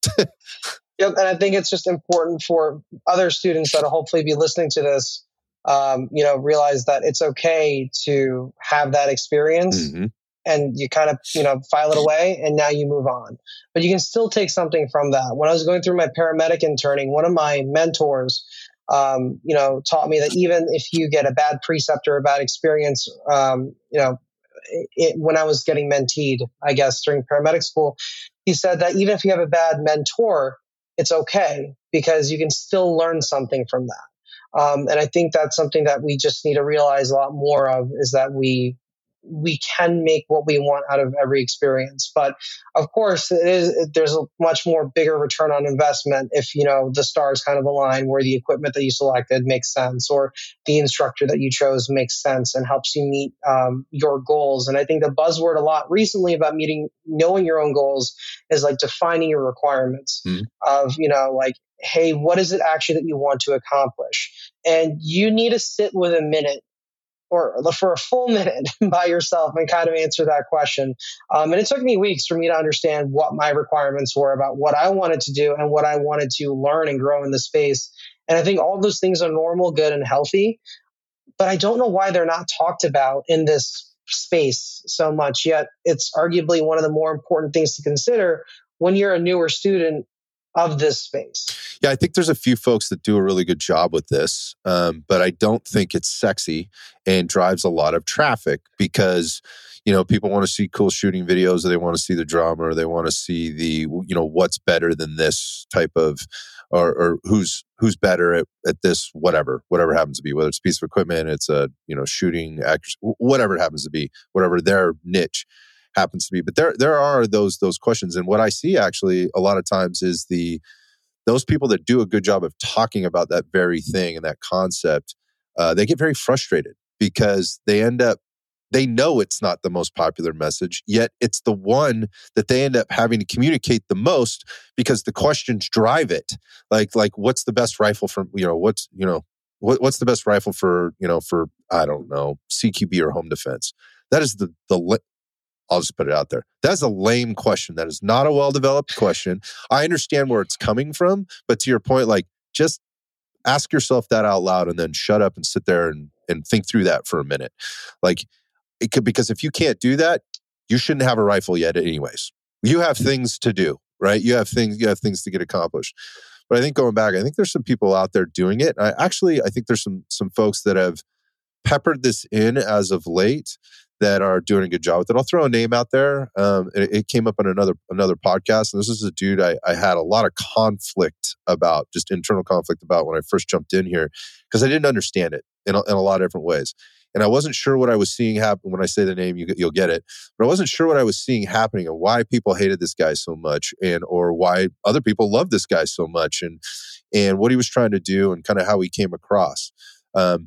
Yep, and I think it's just important for other students that will hopefully be listening to this, um, you know, realize that it's okay to have that experience. Mm-hmm. And you kind of, you know, file it away and now you move on. But you can still take something from that. When I was going through my paramedic interning, one of my mentors, um, you know, taught me that even if you get a bad preceptor, a bad experience, um, you know, it, when I was getting menteed, I guess, during paramedic school, he said that even if you have a bad mentor, it's okay because you can still learn something from that. Um, and I think that's something that we just need to realize a lot more of is that we we can make what we want out of every experience. But of course, it is, there's a much more bigger return on investment if, you know, the stars kind of align where the equipment that you selected makes sense or the instructor that you chose makes sense and helps you meet um, your goals. And I think the buzzword a lot recently about meeting, knowing your own goals is like defining your requirements mm-hmm. of, you know, like, hey, what is it actually that you want to accomplish? And you need to sit with a minute or for a full minute by yourself and kind of answer that question. Um, and it took me weeks for me to understand what my requirements were about what I wanted to do and what I wanted to learn and grow in the space. And I think all those things are normal, good, and healthy, but I don't know why they're not talked about in this space so much, yet it's arguably one of the more important things to consider when you're a newer student of this space. Yeah, I think there's a few folks that do a really good job with this, um, but I don't think it's sexy and drives a lot of traffic because, you know, people want to see cool shooting videos, or they want to see the drama, or they want to see the, you know, what's better than this type of, or, or who's who's better at, at this, whatever, whatever happens to be, whether it's a piece of equipment, it's a, you know, shooting, accuracy, whatever it happens to be, whatever their niche happens to be. But there there are those those questions. And what I see actually a lot of times is the those people that do a good job of talking about that very thing and that concept, uh, they get very frustrated because they end up, they know it's not the most popular message, yet it's the one that they end up having to communicate the most because the questions drive it. Like, like what's the best rifle for, you know, what's, you know, what, what's the best rifle for, you know, for, I don't know, C Q B or home defense? That is the, the, I'll just put it out there. That's a lame question. That is not a well-developed question. I understand where it's coming from, but to your point, like, just ask yourself that out loud and then shut up and sit there and, and think through that for a minute. Like, it could, because if you can't do that, you shouldn't have a rifle yet anyways. You have things to do, right? You have things, you have things to get accomplished. But I think going back, I think there's some people out there doing it. I actually, I think there's some some folks that have peppered this in as of late that are doing a good job with it. I'll throw a name out there. Um, it, it came up on another another podcast, and this is a dude I, I had a lot of conflict about, just internal conflict about when I first jumped in here, because I didn't understand it in a, in a lot of different ways. And I wasn't sure what I was seeing happen. When I say the name, you, you'll get it. But I wasn't sure what I was seeing happening and why people hated this guy so much, and or why other people loved this guy so much, and and what he was trying to do, and kind of how he came across. Um,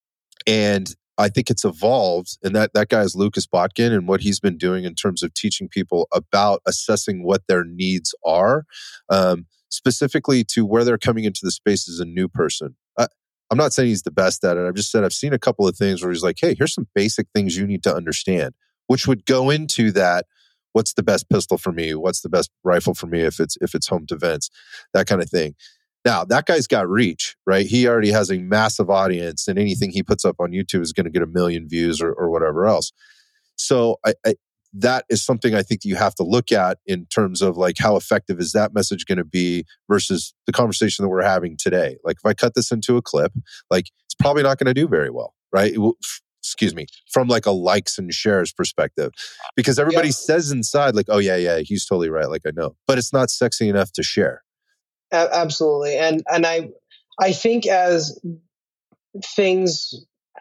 and I think it's evolved, and that, that guy is Lucas Botkin, and what he's been doing in terms of teaching people about assessing what their needs are, um, specifically to where they're coming into the space as a new person. I, I'm not saying he's the best at it. I've just said I've seen a couple of things where he's like, hey, here's some basic things you need to understand, which would go into that. What's the best pistol for me? What's the best rifle for me if it's if it's home defense? That kind of thing. Now, that guy's got reach, right? He already has a massive audience, and anything he puts up on YouTube is going to get a million views or, or whatever else. So I, I, that is something I think you have to look at in terms of like, how effective is that message going to be versus the conversation that we're having today? Like, if I cut this into a clip, like, it's probably not going to do very well, right? It will, excuse me, from like a likes and shares perspective, because everybody yeah. says inside like, oh yeah, yeah, he's totally right. Like, I know, but it's not sexy enough to share. Absolutely. And and I I think as things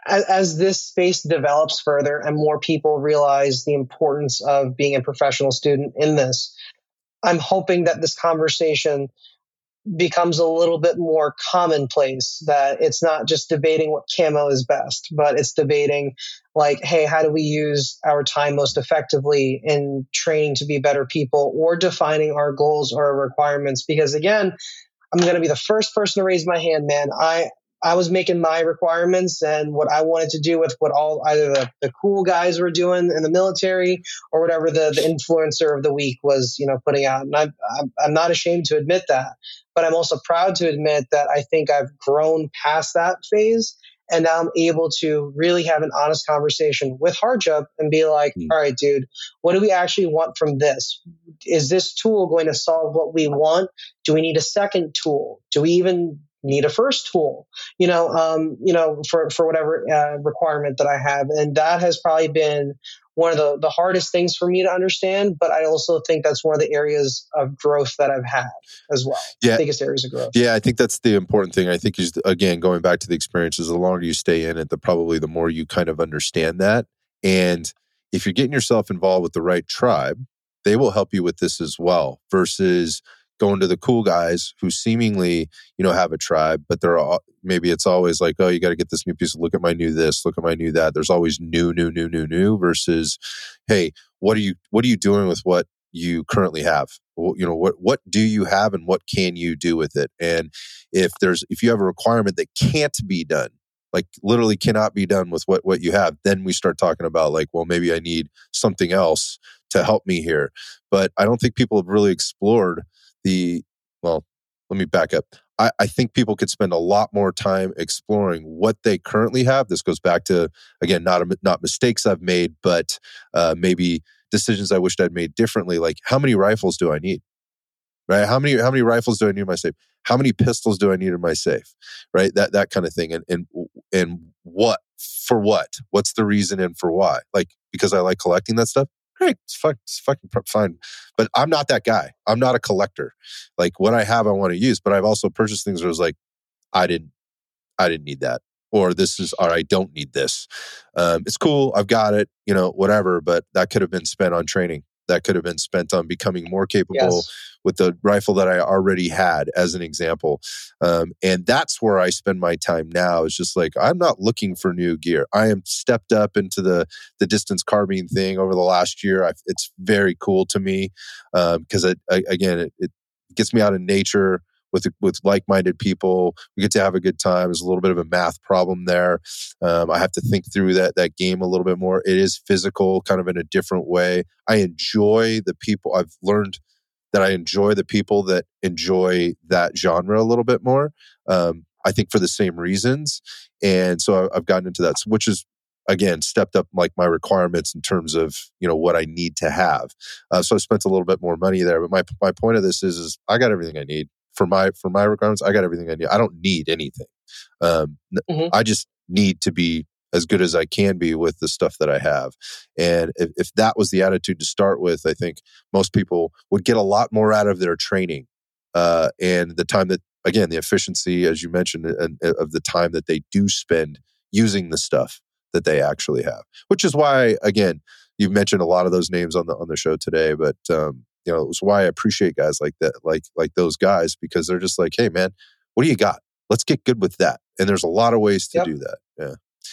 as, as this space develops further and more people realize the importance of being a professional student in this, I'm hoping that this conversation becomes a little bit more commonplace, that it's not just debating what camo is best, but it's debating like, hey, how do we use our time most effectively in training to be better people, or defining our goals or our requirements? Because again, I'm going to be the first person to raise my hand, man. I, I was making my requirements and what I wanted to do with what all either the, the cool guys were doing in the military or whatever the, the influencer of the week was, you know, putting out. And I'm, I'm, I'm not ashamed to admit that, but I'm also proud to admit that I think I've grown past that phase. And now I'm able to really have an honest conversation with Hardjup and be like, Mm. all right, dude, what do we actually want from this? Is this tool going to solve what we want? Do we need a second tool? Do we even need a first tool? You know, um, you know, for, for whatever uh, requirement that I have. And that has probably been one of the, the hardest things for me to understand. But I also think that's one of the areas of growth that I've had as well. Yeah. Biggest areas of growth. Yeah, I think that's the important thing. I think is, again, going back to the experiences, the longer you stay in it, the probably the more you kind of understand that. And if you're getting yourself involved with the right tribe, they will help you with this as well, versus going to the cool guys who seemingly, you know, have a tribe, but they're all, maybe it's always like, oh, you got to get this new piece. Look at my new this. Look at my new that. There's always new, new, new, new, new. Versus, hey, what are you, what are you doing with what you currently have? Well, you know, what what do you have, and what can you do with it? And if there's, if you have a requirement that can't be done, like literally cannot be done with what what you have, then we start talking about like, well, maybe I need something else to help me here. But I don't think people have really explored the, well, let me back up. I, I think people could spend a lot more time exploring what they currently have. This goes back to, again, not a, not mistakes I've made, but uh, maybe decisions I wished I'd made differently. Like, how many rifles do I need? Right? How many how many rifles do I need in my safe? How many pistols do I need in my safe? Right? That that kind of thing. And and and what for what? What's the reason and for why? Like, because I like collecting that stuff. Great, it's, fuck, it's fucking fine. But I'm not that guy. I'm not a collector. Like, what I have, I want to use. But I've also purchased things where I was like, I didn't, I didn't need that, or this is, or I don't need this. Um, it's cool. I've got it. You know, whatever. But that could have been spent on training. That could have been spent on becoming more capable Yes. with the rifle that I already had, as an example. Um, and that's where I spend my time now. Is just like, I'm not looking for new gear. I am stepped up into the the distance carbine thing over the last year. I've, it's very cool to me because um, it, again, it, it gets me out in nature with with like-minded people. We get to have a good time. There's a little bit of a math problem there. Um, I have to think through that that game a little bit more. It is physical, kind of in a different way. I enjoy the people. I've learned that I enjoy the people that enjoy that genre a little bit more. Um, I think for the same reasons, and so I've gotten into that, which is, again, stepped up like my requirements in terms of, you know, what I need to have. Uh, so I spent a little bit more money there. But my my point of this is, is I got everything I need. For my for my requirements, I got everything I need. I don't need anything. Um, mm-hmm. I just need to be as good as I can be with the stuff that I have. And if, if that was the attitude to start with, I think most people would get a lot more out of their training uh, and the time that, again, the efficiency, as you mentioned, and, and of the time that they do spend using the stuff that they actually have. Which is why, again, you've mentioned a lot of those names on the on the show today, but. Um, You know, it's why I appreciate guys like that, like like those guys, because they're just like, hey, man, what do you got? Let's get good with that. And there's a lot of ways to yep. do that. Yeah.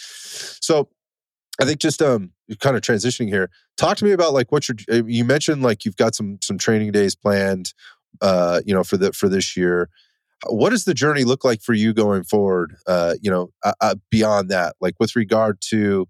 So I think just um, kind of transitioning here, talk to me about like what you're. You mentioned like you've got some some training days planned, uh, you know, for the for this year. What does the journey look like for you going forward? Uh, you know, uh, uh, beyond that, like with regard to.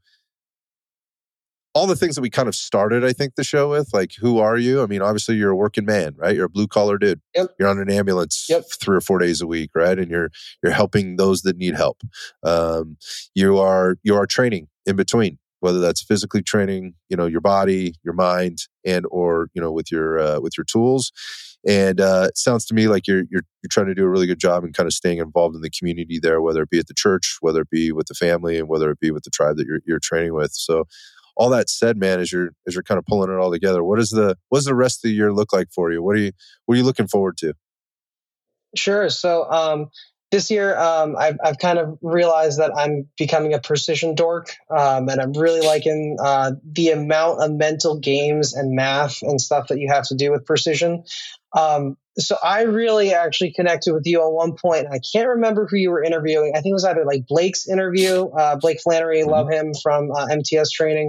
All the things that we kind of started, I think, the show with, like, who are you? I mean, obviously, you're a working man, right? You're a blue collar dude. Yep. You're on an ambulance yep. three or four days a week, right? And you're you're helping those that need help. Um, you are you are training in between, whether that's physically training, you know, your body, your mind, and or you know, with your uh, with your tools. And uh, it sounds to me like you're you're you're trying to do a really good job in kind of staying involved in the community there, whether it be at the church, whether it be with the family, and whether it be with the tribe that you're you're training with. So. All that said, man, as you're as you're kind of pulling it all together, what is the what does the rest of the year look like for you? What are you what are you looking forward to? Sure. So, um, This year, um, I've, I've kind of realized that I'm becoming a precision dork, um, and I'm really liking uh, the amount of mental games and math and stuff that you have to do with precision. Um, so I really actually connected with you at one point. I can't remember who you were interviewing. I think it was either like Blake's interview, uh, Blake Flannery, Mm-hmm. love him from uh, M T S training.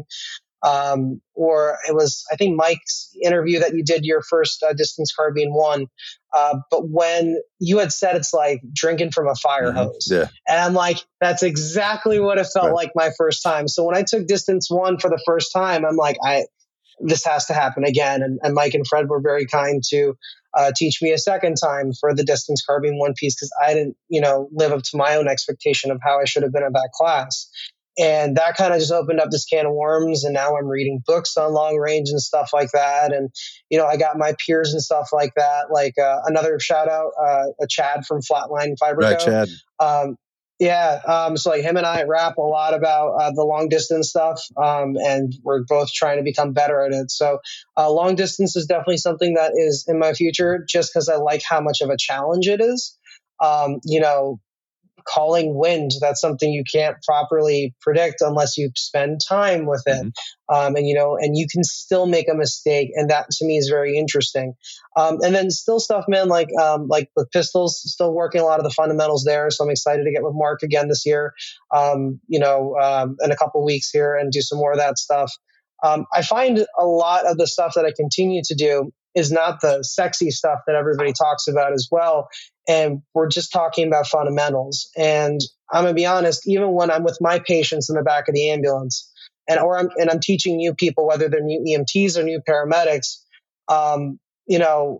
Um, or it was, I think, Mike's interview that you did your first uh, distance carbine one. Uh, but when you had said it's like drinking from a fire Mm-hmm. hose. Yeah. And I'm like, that's exactly what it felt Right. like my first time. So when I took distance one for the first time, I'm like, I, this has to happen again. And, and Mike and Fred were very kind to uh, teach me a second time for the distance carbine one piece, because I didn't, you know, live up to my own expectation of how I should have been at that class. And that kind of just opened up this can of worms. And now I'm reading books on long range and stuff like that. And, you know, I got my peers and stuff like that. Like uh, another shout out, uh, a Chad from Flatline Fiber Co. Right, Chad. Um, yeah. Um, so like him and I rap a lot about uh, the long distance stuff. Um, and we're both trying to become better at it. So uh, long distance is definitely something that is in my future, just because I like how much of a challenge it is. Um, you know, calling wind, that's something you can't properly predict unless you spend time with it. Mm-hmm. Um, and, you know, and you can still make a mistake. And that to me is very interesting. Um, and then still stuff, man, like, um, like with pistols, still working a lot of the fundamentals there. So I'm excited to get with Mark again this year, um, you know, um, in a couple of weeks here and do some more of that stuff. Um, I find a lot of the stuff that I continue to do is not the sexy stuff that everybody talks about as well. And we're just talking about fundamentals. And I'm going to be honest, even when I'm with my patients in the back of the ambulance and, or I'm, and I'm teaching new people, whether they're new E M Ts or new paramedics, um, you know,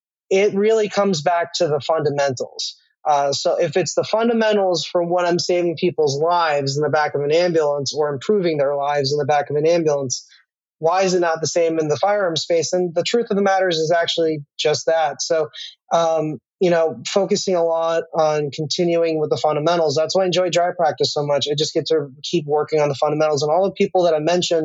it really comes back to the fundamentals. Uh, so if it's the fundamentals for when I'm saving people's lives in the back of an ambulance or improving their lives in the back of an ambulance, why is it not the same in the firearm space? And the truth of the matter is, is actually just that. So, um, you know, focusing a lot on continuing with the fundamentals. That's why I enjoy dry practice so much. I just get to keep working on the fundamentals. And all the people that I mentioned,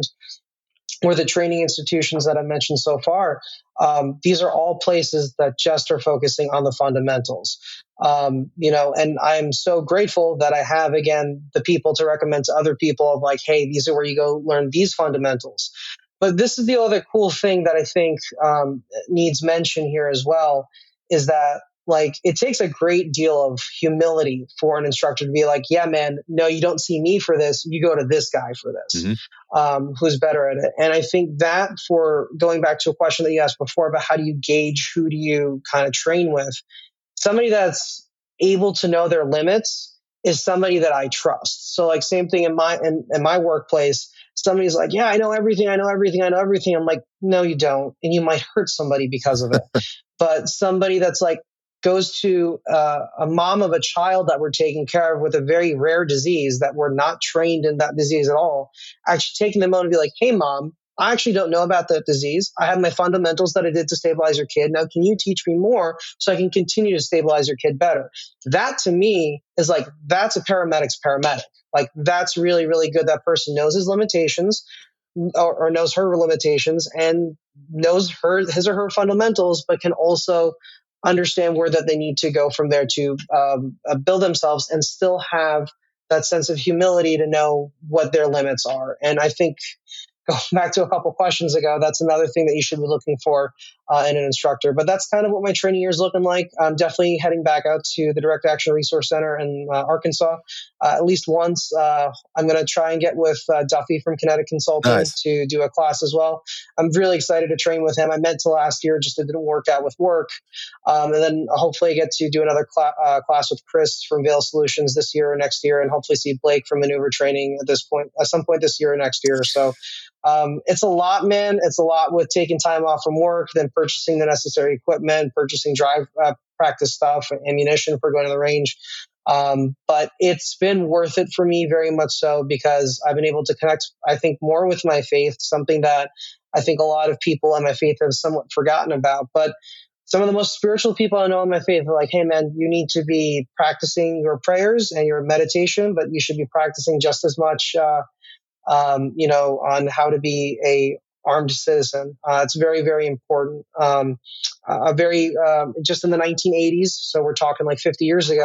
or the training institutions that I mentioned so far, um, these are all places that just are focusing on the fundamentals. Um, you know, and I'm so grateful that I have, again, the people to recommend to other people of like, hey, these are where you go learn these fundamentals. But this is the other cool thing that I think um, needs mention here as well, is that like it takes a great deal of humility for an instructor to be like, yeah, man, no, you don't see me for this. You go to this guy for this, mm-hmm. um, who's better at it. And I think that, for going back to a question that you asked before about how do you gauge who do you kind of train with, somebody that's able to know their limits is somebody that I trust. So like same thing in my, in, in my workplace, somebody's like, yeah, I know everything. I know everything. I know everything. I'm like, no, you don't. And you might hurt somebody because of it. But somebody that's like, goes to uh, a mom of a child that we're taking care of with a very rare disease that we're not trained in that disease at all, actually taking them on and be like, hey, mom, I actually don't know about that disease. I have my fundamentals that I did to stabilize your kid. Now, can you teach me more so I can continue to stabilize your kid better? That to me is like, that's a paramedic's paramedic. Like that's really, really good. That person knows his limitations or, or knows her limitations and knows her, his or her fundamentals, but can also understand where that they need to go from there to um, uh, build themselves and still have that sense of humility to know what their limits are. And I think going back to a couple questions ago, that's another thing that you should be looking for uh, in an instructor. But that's kind of what my training year is looking like. I'm definitely heading back out to the Direct Action Resource Center in uh, Arkansas uh, at least once. Uh, I'm going to try and get with uh, Duffy from Kinetic Consulting nice. to do a class as well. I'm really excited to train with him. I meant to last year, just it didn't work out with work. Um, and then hopefully get to do another cl- uh, class with Chris from Vail Solutions this year or next year, and hopefully see Blake from Maneuver Training at this point, at some point this year or next year. So Um, it's a lot, man. It's a lot with taking time off from work, then purchasing the necessary equipment, purchasing drive uh, practice stuff, ammunition for going to the range. Um, but it's been worth it for me very much so, because I've been able to connect, I think, more with my faith, something that I think a lot of people in my faith have somewhat forgotten about. But some of the most spiritual people I know in my faith are like, hey, man, you need to be practicing your prayers and your meditation, but you should be practicing just as much uh, Um, you know, on how to be a armed citizen. Uh, it's very, very important. Um, a very, um, just in the nineteen eighties, so we're talking like fifty years ago,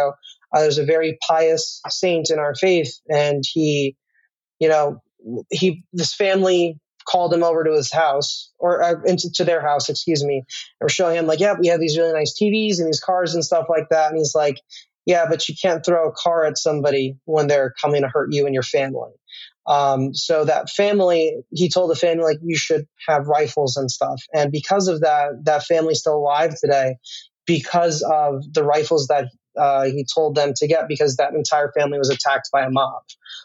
Uh, there's a very pious saint in our faith, and he, you know, he this family called him over to his house or uh, into to their house, excuse me, or showing him like, yeah, we have these really nice T Vs and these cars and stuff like that. And he's like, yeah, but you can't throw a car at somebody when they're coming to hurt you and your family. Um, so that family, he told the family, like, you should have rifles and stuff. And because of that, that family's still alive today because of the rifles that uh, he told them to get, because that entire family was attacked by a mob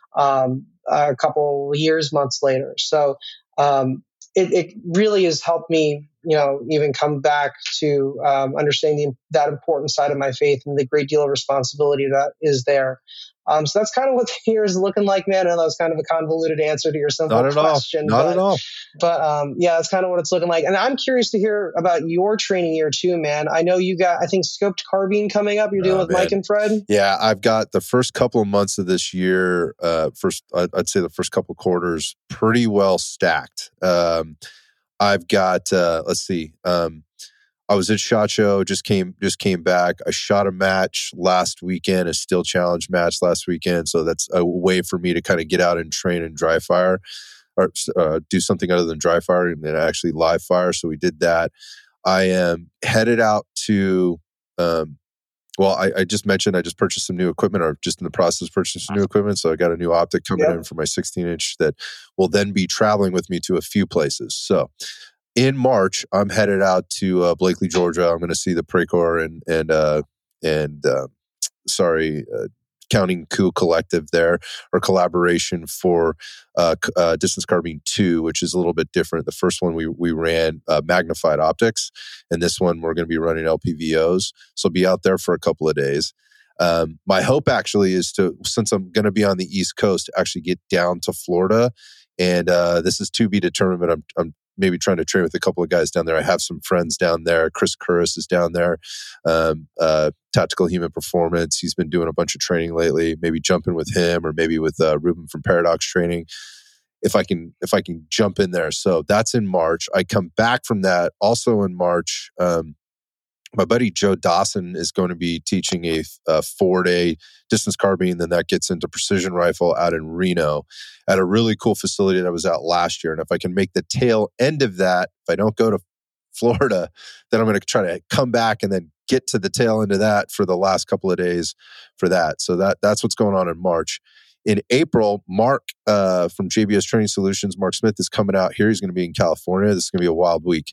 um, a couple years, months later. So um, it, it really has helped me, you know, even come back to um, understanding that important side of my faith and the great deal of responsibility that is there. Um, so that's kind of what the year is looking like, man. I know that was kind of a convoluted answer to your simple Not at question. all. Not but, at all. But um, yeah, that's kind of what it's looking like. And I'm curious to hear about your training year too, man. I know you got, I think, Scoped Carbine coming up. You're doing oh, with man. Mike and Fred. Yeah, I've got the first couple of months of this year, uh, first I'd say the first couple of quarters, pretty well stacked. Um, I've got, uh, let's see, um, I was at SHOT Show, just came just came back. I shot a match last weekend, a Steel Challenge match last weekend. So that's a way for me to kind of get out and train and dry fire or uh, do something other than dry fire and then actually live fire. So we did that. I am headed out to, um, well, I, I just mentioned I just purchased some new equipment or just in the process of purchasing some new equipment. So I got a new optic coming yep. in for my sixteen inch that will then be traveling with me to a few places. So in March, I'm headed out to uh, Blakely, Georgia. I'm going to see the Precor and and uh, and uh, sorry, uh, Counting Coup Collective there, or collaboration for uh, uh, Distance Carbine two, which is a little bit different. The first one we we ran uh, magnified optics, and this one we're going to be running L P V Os. So I'll be out there for a couple of days. Um, my hope actually is to, since I'm going to be on the East Coast, actually get down to Florida, and uh, this is to be determined. But I'm I'm maybe trying to train with a couple of guys down there. I have some friends down there. Chris Curris is down there. Um, uh, Tactical Human Performance. He's been doing a bunch of training lately. Maybe jumping with him, or maybe with uh, Ruben from Paradox Training. If I can, if I can jump in there. So that's in March. I come back from that also in March. Um, my buddy Joe Dawson is going to be teaching a, a four-day distance carbine. Then that gets into precision rifle out in Reno at a really cool facility that I was at last year. And if I can make the tail end of that, if I don't go to Florida, then I'm going to try to come back and then get to the tail end of that for the last couple of days for that. So that that's what's going on in March. In April, Mark uh, from J B S Training Solutions, Mark Smith, is coming out here. He's going to be in California. This is going to be a wild week.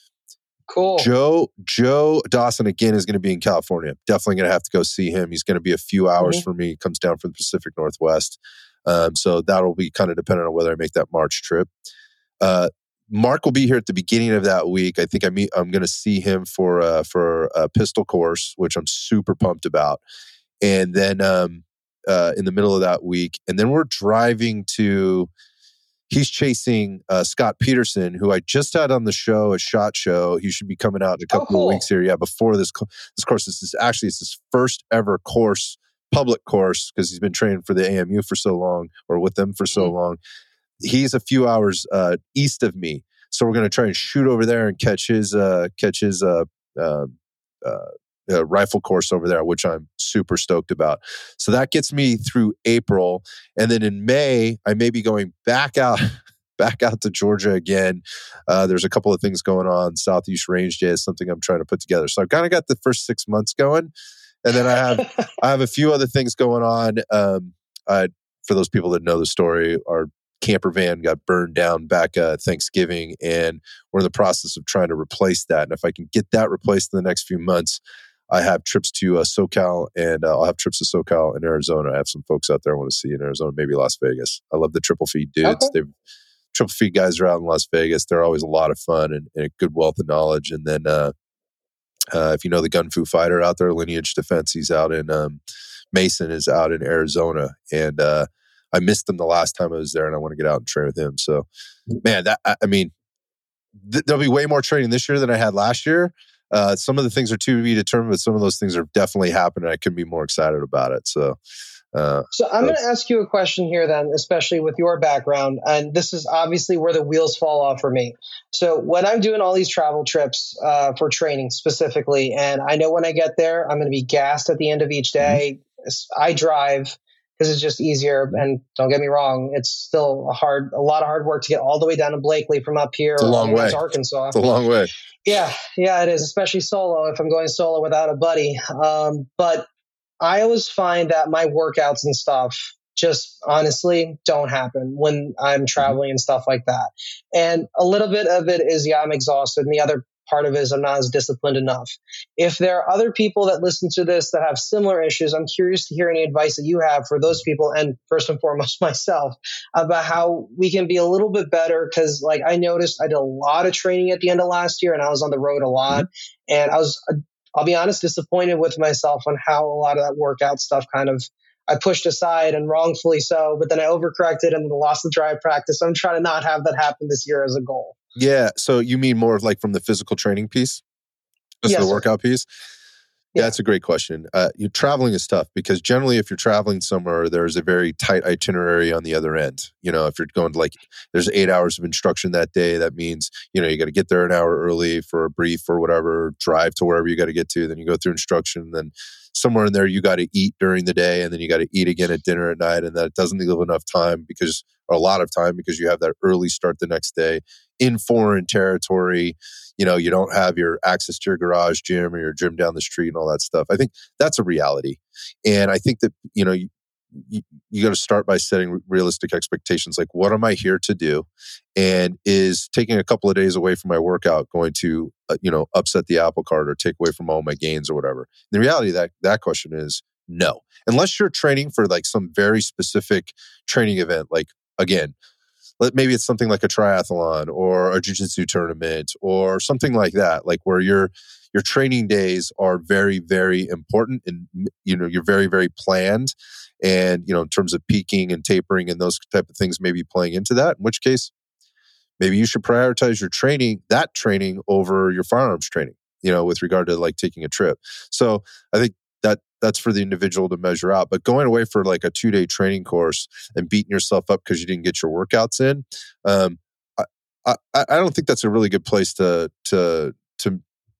Cool. Joe Joe Dawson again is going to be in California. Definitely going to have to go see him. He's going to be a few hours mm-hmm. for me. He comes down from the Pacific Northwest. Um, so that'll be kind of dependent on whether I make that March trip. Uh, Mark will be here at the beginning of that week. I think I meet, I'm going to see him for uh, for a pistol course, which I'm super pumped about. And then um, uh, in the middle of that week, and then we're driving to. He's chasing uh, Scott Peterson, who I just had on the show, a SHOT Show. He should be coming out in a couple oh, cool. of weeks here. Yeah, before this this course. This is actually it's his first ever course, public course, because he's been training for the A M U for so long, or with them for so mm-hmm. long. He's a few hours uh, east of me, so we're going to try and shoot over there and catch his uh, catch his uh, uh, uh, uh, rifle course over there, which I'm super stoked about. So that gets me through April, and then in May I may be going back out, back out to Georgia again. Uh, there's a couple of things going on. Southeast Range Day is something I'm trying to put together. So I've kind of got the first six months going, and then I have I have a few other things going on. Um, I, for those people that know the story, our camper van got burned down back uh, Thanksgiving, and we're in the process of trying to replace that. And if I can get that replaced in the next few months, I have trips to uh, SoCal, and uh, I'll have trips to SoCal and Arizona. I have some folks out there I want to see in Arizona, maybe Las Vegas. I love the triple feed dudes. Okay. They've triple feed guys are out in Las Vegas. They're always a lot of fun and, and a good wealth of knowledge. And then uh, uh, if you know the Gun Fu fighter out there, Lineage Defense, he's out in um, Mason is out in Arizona, and uh, I missed him the last time I was there, and I want to get out and train with him. So, man, that I, I mean, th- there'll be way more training this year than I had last year. Uh, some of the things are to be determined, but some of those things are definitely happening. I couldn't be more excited about it. So, uh, so I'm going to ask you a question here then, especially with your background. And this is obviously where the wheels fall off for me. So when I'm doing all these travel trips uh, for training specifically, and I know when I get there, I'm going to be gassed at the end of each day. I drive because it's just easier. And don't get me wrong, it's still a hard, a lot of hard work to get all the way down to Blakely from up here It's a all long the way way. to Arkansas. It's a long way. Yeah, yeah, it is, especially solo if I'm going solo without a buddy. Um, but I always find that my workouts and stuff just honestly don't happen when I'm traveling and stuff like that. And a little bit of it is, yeah, I'm exhausted. And the other part of it is I'm not as disciplined enough. If there are other people that listen to this that have similar issues, I'm curious to hear any advice that you have for those people, and first and foremost myself, about how we can be a little bit better. Because like I noticed I did a lot of training at the end of last year and I was on the road a lot. Mm-hmm. And I was, I'll be honest, disappointed with myself on how a lot of that workout stuff kind of I pushed aside, and wrongfully so, but then I overcorrected and lost the drive practice. So I'm trying to not have that happen this year as a goal. Yeah. So you mean more of like from the physical training piece? Just yes, the workout sir. piece? Yeah, yeah, that's a great question. Uh, you traveling is tough because generally if you're traveling somewhere, there's a very tight itinerary on the other end. You know, if you're going to like, there's eight hours of instruction that day. That means, you know, you got to get there an hour early for a brief or whatever, drive to wherever you got to get to. Then you go through instruction. Then somewhere in there, you got to eat during the day, and then you got to eat again at dinner at night. And that doesn't leave enough time because, or a lot of time because you have that early start the next day in foreign territory. You know, you don't have your access to your garage gym or your gym down the street and all that stuff. I think that's a reality. And I think that, you know, you, you, you got to start by setting realistic expectations. Like, what am I here to do? And is taking a couple of days away from my workout going to, uh, you know, upset the apple cart or take away from all my gains or whatever? And the reality of that, that question is no. Unless you're training for like some very specific training event, like, again, maybe it's something like a triathlon or a jiu-jitsu tournament or something like that, like where your your training days are very, very important, and you know you're very, very planned, and you know in terms of peaking and tapering and those type of things maybe playing into that. In which case, maybe you should prioritize your training, that training over your firearms training. You know, with regard to like taking a trip. So I think that that's for the individual to measure out. But going away for like a two day training course and beating yourself up because you didn't get your workouts in, um, I, I I don't think that's a really good place to to to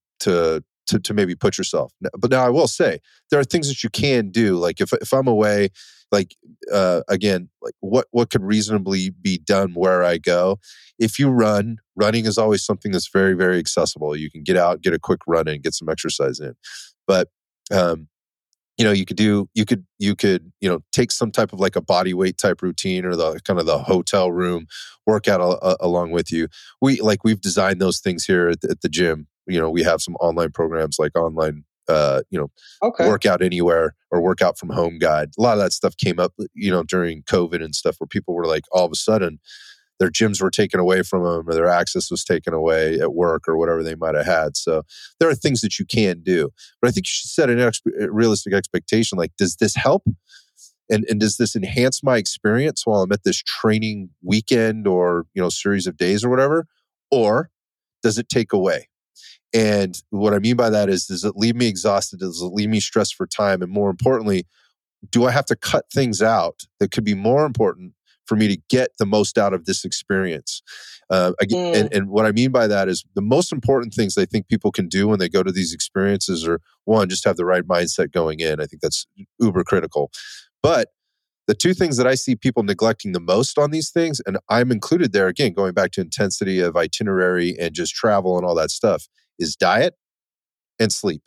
to to, to maybe put yourself. But now I will say there are things that you can do. Like if if I'm away, like uh, again, like what what could reasonably be done where I go. If you run, running is always something that's very, very accessible. You can get out, get a quick run in, get some exercise in. But um, you know, you could do, you could, you could, you know, take some type of like a body weight type routine or the kind of the hotel room workout a, a, along with you. We like, we've designed those things here at the, at the gym. You know, we have some online programs like online, uh, you know, okay. workout anywhere or workout from home guide. A lot of that stuff came up, you know, during COVID and stuff where people were like, all of a sudden their gyms were taken away from them or their access was taken away at work or whatever they might have had. So there are things that you can do. But I think you should set an ex- realistic expectation. Like, does this help? And, and does this enhance my experience while I'm at this training weekend or, you know, series of days or whatever? Or does it take away? And what I mean by that is, does it leave me exhausted? Does it leave me stressed for time? And more importantly, do I have to cut things out that could be more important for me to get the most out of this experience? Uh, again, mm. and, and what I mean by that is the most important things I think people can do when they go to these experiences are, one, just have the right mindset going in. I think that's uber critical. But the two things that I see people neglecting the most on these things, and I'm included there, again, going back to intensity of itinerary and just travel and all that stuff, is diet and sleep.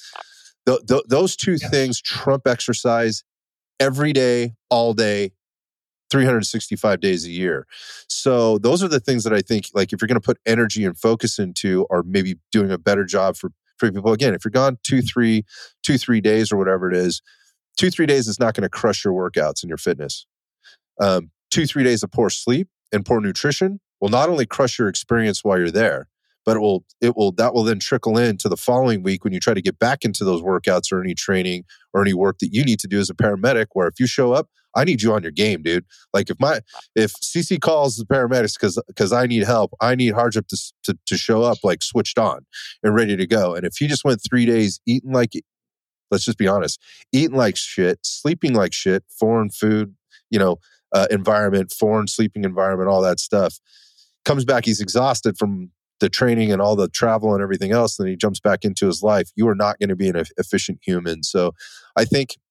Th- th- those two yeah. things trump exercise every day, all day, three hundred sixty-five days a year. So those are the things that I think, like, if you're going to put energy and focus into, or maybe doing a better job for, for people. Again, if you're gone two, three, two, three days or whatever it is, two, three days is not going to crush your workouts and your fitness. Um, two, three days of poor sleep and poor nutrition will not only crush your experience while you're there, but it will, it will, that will then trickle into the following week when you try to get back into those workouts or any training or any work that you need to do as a paramedic, where if you show up, I need you on your game, dude. Like if my, if C C calls the paramedics because, because I need help, I need Harjip to, to, to show up like switched on and ready to go. And if he just went three days eating like, let's just be honest, eating like shit, sleeping like shit, foreign food, you know, uh, environment, foreign sleeping environment, all that stuff, comes back, he's exhausted from the training and all the travel and everything else, then he jumps back into his life. You are not going to be an efficient human. So I think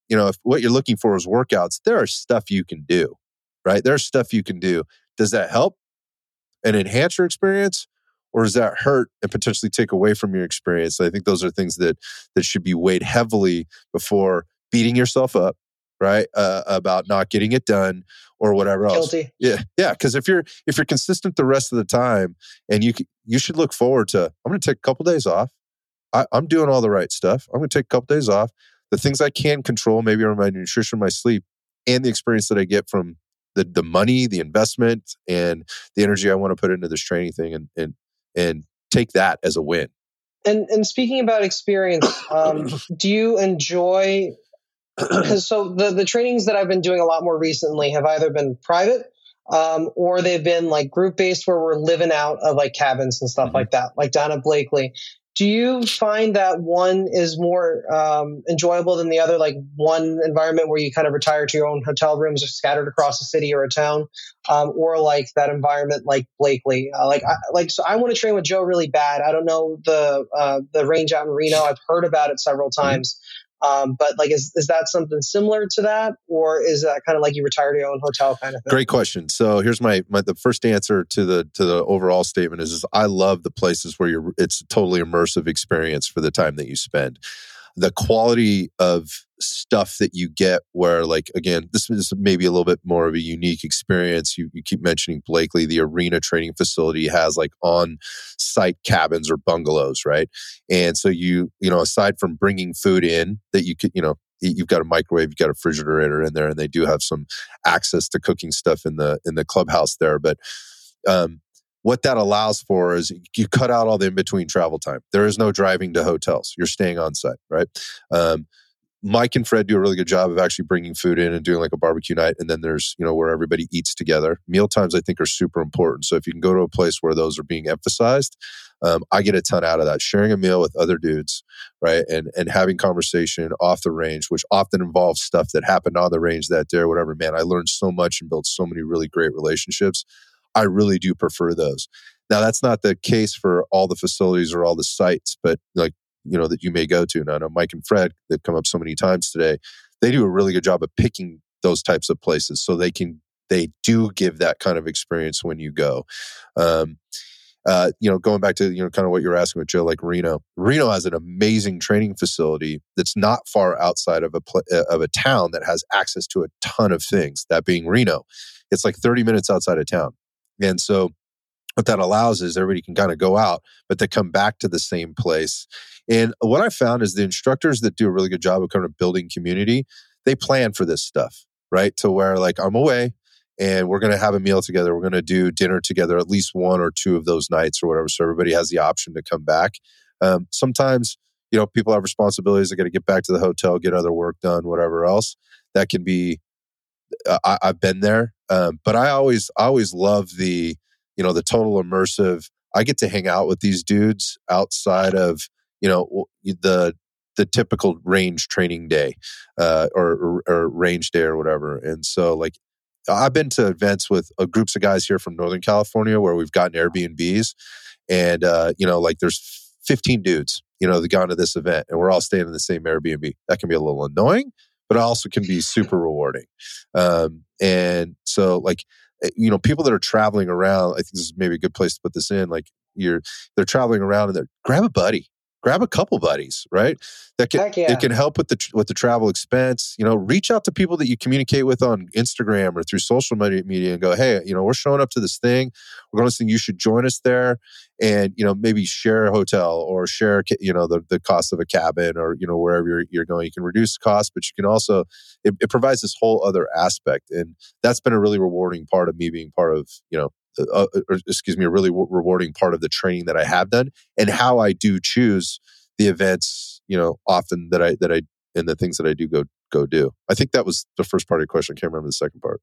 you know, if what you're looking for is workouts, there are stuff you can do, right? There's stuff you can do. Does that help and enhance your experience, or does that hurt and potentially take away from your experience? I think those are things that that should be weighed heavily before beating yourself up, right? Uh, about not getting it done or whatever else. Guilty. Yeah, yeah. Because if you're if you're consistent the rest of the time, and you you should look forward to, I'm going to take a couple days off. I, I'm doing all the right stuff. I'm going to take a couple days off. The things I can control, maybe are my nutrition, my sleep, and the experience that I get from the the money, the investment, and the energy I want to put into this training thing, and and and take that as a win. And and speaking about experience, um, do you enjoy? Because so the the trainings that I've been doing a lot more recently have either been private, um, or they've been like group based, where we're living out of like cabins and stuff mm-hmm. like that, like down at Blakely. Do you find that one is more um, enjoyable than the other? Like one environment where you kind of retire to your own hotel rooms scattered across a city or a town, um, or like that environment like Blakely? Uh, like, I, like so, I want to train with Joe really bad. I don't know the uh, the range out in Reno. I've heard about it several times. Mm-hmm. Um, but like, is is that something similar to that, or is that kind of like you retire to your own hotel kind of thing? Great question. So here's my, my the first answer to the to the overall statement is, is I love the places where you're it's a totally immersive experience for the time that you spend. The quality of stuff that you get, where like, again, this is maybe a little bit more of a unique experience. You, you keep mentioning Blakely, the arena training facility has like on-site cabins or bungalows, right? And so you, you know, aside from bringing food in that you could, you know, you've got a microwave, you've got a refrigerator in there, and they do have some access to cooking stuff in the in the clubhouse there. But um, what that allows for is you cut out all the in-between travel time. There is no driving to hotels. You're staying on site, right? Um, Mike and Fred do a really good job of actually bringing food in and doing like a barbecue night. And then there's, you know, where everybody eats together. Meal times, I think, are super important. So if you can go to a place where those are being emphasized, um, I get a ton out of that. Sharing a meal with other dudes, right? And and having conversation off the range, which often involves stuff that happened on the range that day or whatever. Man, I learned so much and built so many really great relationships. I really do prefer those. Now, that's not the case for all the facilities or all the sites, but like, you know, that you may go to. Now, I know Mike and Fred, they've come up so many times today. They do a really good job of picking those types of places so they can, they do give that kind of experience when you go. Um, uh, you know, going back to, you know, kind of what you were asking with Joe, like Reno. Reno has an amazing training facility that's not far outside of a pl- of a town that has access to a ton of things, that being Reno. It's like thirty minutes outside of town. And so what that allows is everybody can kind of go out, but they come back to the same place. And what I found is the instructors that do a really good job of kind of building community, they plan for this stuff, right? To where like, I'm away and we're going to have a meal together. We're going to do dinner together at least one or two of those nights or whatever. So everybody has the option to come back. Um, sometimes, you know, people have responsibilities. They got to get back to the hotel, get other work done, whatever else. That can be, uh, I, I've been there. Um, but I always, I always love the, you know, the total immersive. I get to hang out with these dudes outside of, you know, the the typical range training day, uh, or, or or range day or whatever. And so, like, I've been to events with uh, groups of guys here from Northern California where we've gotten Airbnbs, and uh, you know, like there's fifteen dudes, you know, that gone to this event, and we're all staying in the same Airbnb. That can be a little annoying, but also can be super rewarding. Um, and so, like, you know, people that are traveling around, I think this is maybe a good place to put this in. Like, you're they're traveling around, and they're grab a buddy. Grab a couple buddies, right? That can yeah. it can help with the with the travel expense. You know, reach out to people that you communicate with on Instagram or through social media and go, hey, you know, we're showing up to this thing. We're going to this thing. You should join us there, and you know, maybe share a hotel or share, you know, the, the cost of a cabin or you know wherever you're you're going. You can reduce cost, but you can also it, it provides this whole other aspect, and that's been a really rewarding part of me being part of you know. Uh, or, excuse me, a really w- rewarding part of the training that I have done and how I do choose the events, you know, often that I, that I, and the things that I do go, go do. I think that was the first part of your question. I can't remember the second part.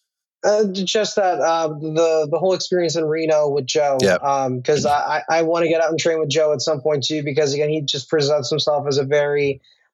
Uh, just that, uh, the, the whole experience in Reno with Joe. Yeah. Um, cause I, I want to get out and train with Joe at some point too, because again, he just presents himself as a very,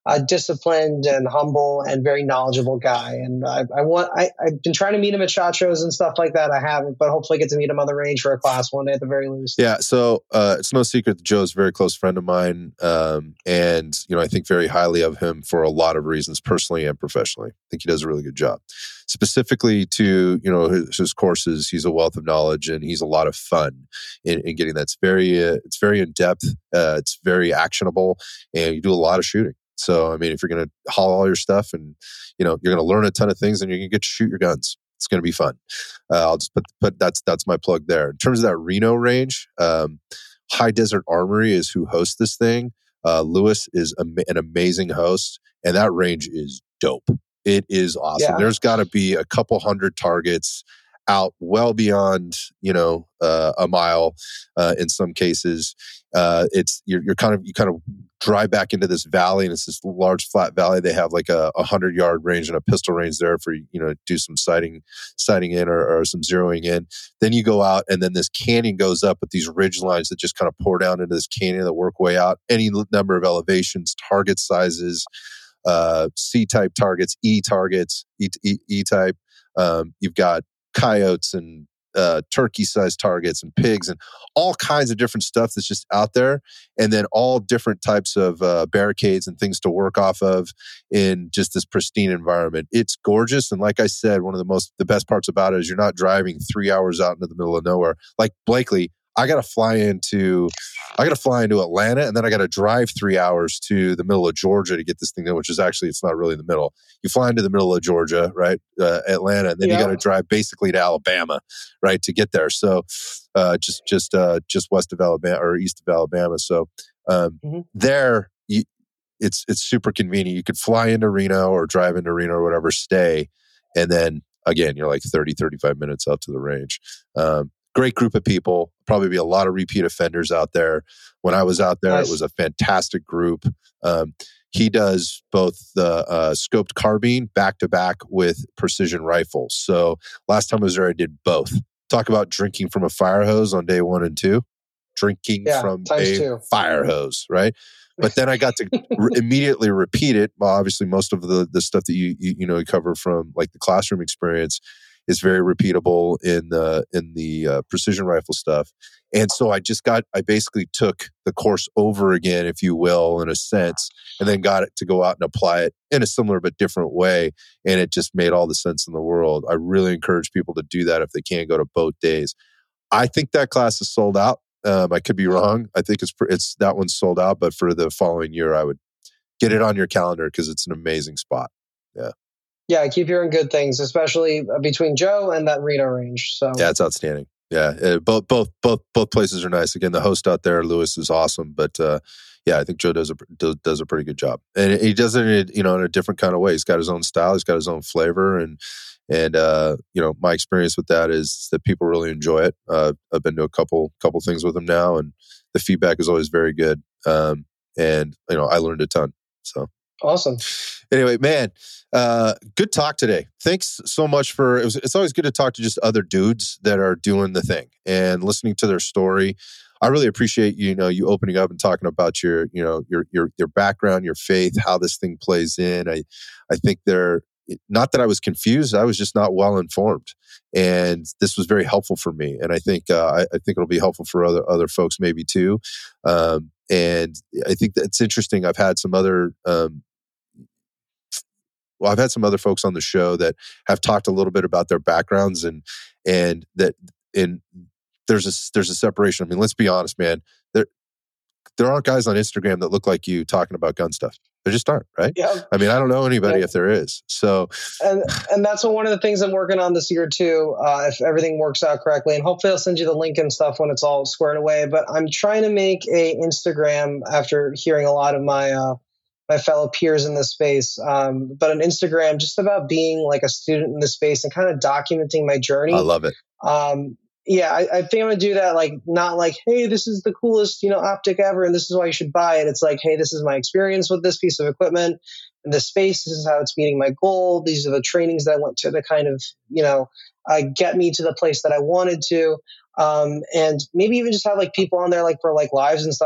uh, disciplined and humble and very knowledgeable guy. And I, I want, I, I've been trying to meet him at SHOT Shows and stuff like that. I haven't, but hopefully get to meet him on the range for a class one day at the very least. Yeah. So uh, it's no secret that Joe's a very close friend of mine. Um, and, you know, I think very highly of him for a lot of reasons, personally and professionally. I think he does a really good job. Specifically to, you know, his, his courses, he's a wealth of knowledge and he's a lot of fun in, in getting that. It's very, uh, it's very in depth. Uh, it's very actionable, and you do a lot of shooting. So, I mean, if you're going to haul all your stuff and, you know, you're going to learn a ton of things and you're going to get to shoot your guns. It's going to be fun. Uh, I'll just put, put that's, that's my plug there. In terms of that Reno range, um, High Desert Armory is who hosts this thing. Uh, Lewis is a, an amazing host, and that range is dope. It is awesome. Yeah. There's got to be a couple hundred targets out well beyond, you know, uh, a mile uh, in some cases. Uh, it's you're, you're kind of you kind of drive back into this valley, and it's this large flat valley. They have like a, a hundred yard range and a pistol range there for, you know, do some sighting sighting in or, or some zeroing in. Then you go out, and then this canyon goes up with these ridge lines that just kind of pour down into this canyon that work way out. Any number of elevations, target sizes. Uh, C-type targets, E targets, E, e, e type. Um, you've got coyotes and uh, turkey-sized targets and pigs and all kinds of different stuff that's just out there. And then all different types of uh, barricades and things to work off of in just this pristine environment. It's gorgeous. And like I said, one of the most, the best parts about it is you're not driving three hours out into the middle of nowhere. Like Blakely, I got to fly into, I got to fly into Atlanta, and then I got to drive three hours to the middle of Georgia to get this thing done, which is actually, it's not really in the middle. You fly into the middle of Georgia, right? Uh, Atlanta, and then yeah. you got to drive basically to Alabama, right? To get there. So, uh, just, just, uh, just west of Alabama or east of Alabama. So, um, mm-hmm. there, you, it's, it's super convenient. You could fly into Reno or drive into Reno or whatever, stay. And then again, you're like thirty, thirty-five minutes out to the range. Um, Great group of people, probably be a lot of repeat offenders out there. When I was out there, nice. It was a fantastic group. Um, he does both the uh, scoped carbine back to back with precision rifles. So last time I was there, I did both. Talk about drinking from a fire hose on day one and two, drinking yeah, from a two. fire hose, right? But then I got to re- immediately repeat it. Well, obviously, most of the the stuff that you you, you know you cover from like the classroom experience is very repeatable in the in the uh, precision rifle stuff. And so I just got, I basically took the course over again, if you will, in a sense, and then got it to go out and apply it in a similar but different way. And it just made all the sense in the world. I really encourage people to do that if they can, go to both days. I think that class is sold out. Um, I could be wrong. I think it's it's that one's sold out, but for the following year, I would get it on your calendar because it's an amazing spot. Yeah. Yeah, I keep hearing good things, especially between Joe and that Reno range. So yeah, it's outstanding. Yeah, uh, both both both both places are nice. Again, the host out there, Lewis, is awesome. But uh, yeah, I think Joe does a does, does a pretty good job, and he does it in, you know in a different kind of way. He's got his own style. He's got his own flavor, and and uh, you know my experience with that is that people really enjoy it. Uh, I've been to a couple couple things with him now, and the feedback is always very good. Um, and you know I learned a ton. So. Awesome. Anyway, man, uh, good talk today. Thanks so much for, it was, it's always good to talk to just other dudes that are doing the thing and listening to their story. I really appreciate, you know, you opening up and talking about your, you know, your, your, your background, your faith, how this thing plays in. I, I think they're, not that I was confused, I was just not well informed. And this was very helpful for me. And I think, uh, I, I think it'll be helpful for other, other folks maybe too. Um, and I think that's interesting. I've had some other, um, Well, I've had some other folks on the show that have talked a little bit about their backgrounds and and that in there's a there's a separation. I mean, let's be honest, man. There there aren't guys on Instagram that look like you talking about gun stuff. There just aren't, right? Yeah. I mean, I don't know anybody yeah. if there is. So, and and that's one of the things I'm working on this year too. Uh, if everything works out correctly, and hopefully I'll send you the link and stuff when it's all squared away. But I'm trying to make a Instagram after hearing a lot of my. Uh, my fellow peers in this space, um, but on Instagram, just about being like a student in this space and kind of documenting my journey. I love it. Um, yeah, I, I think I'm gonna do that. Like, not like, hey, this is the coolest, you know, optic ever, and this is why you should buy it. It's like, hey, this is my experience with this piece of equipment in this space. This is how it's meeting my goal. These are the trainings that I went to to kind of, you know, uh, get me to the place that I wanted to. Um, and maybe even just have like people on there, like for like lives and stuff,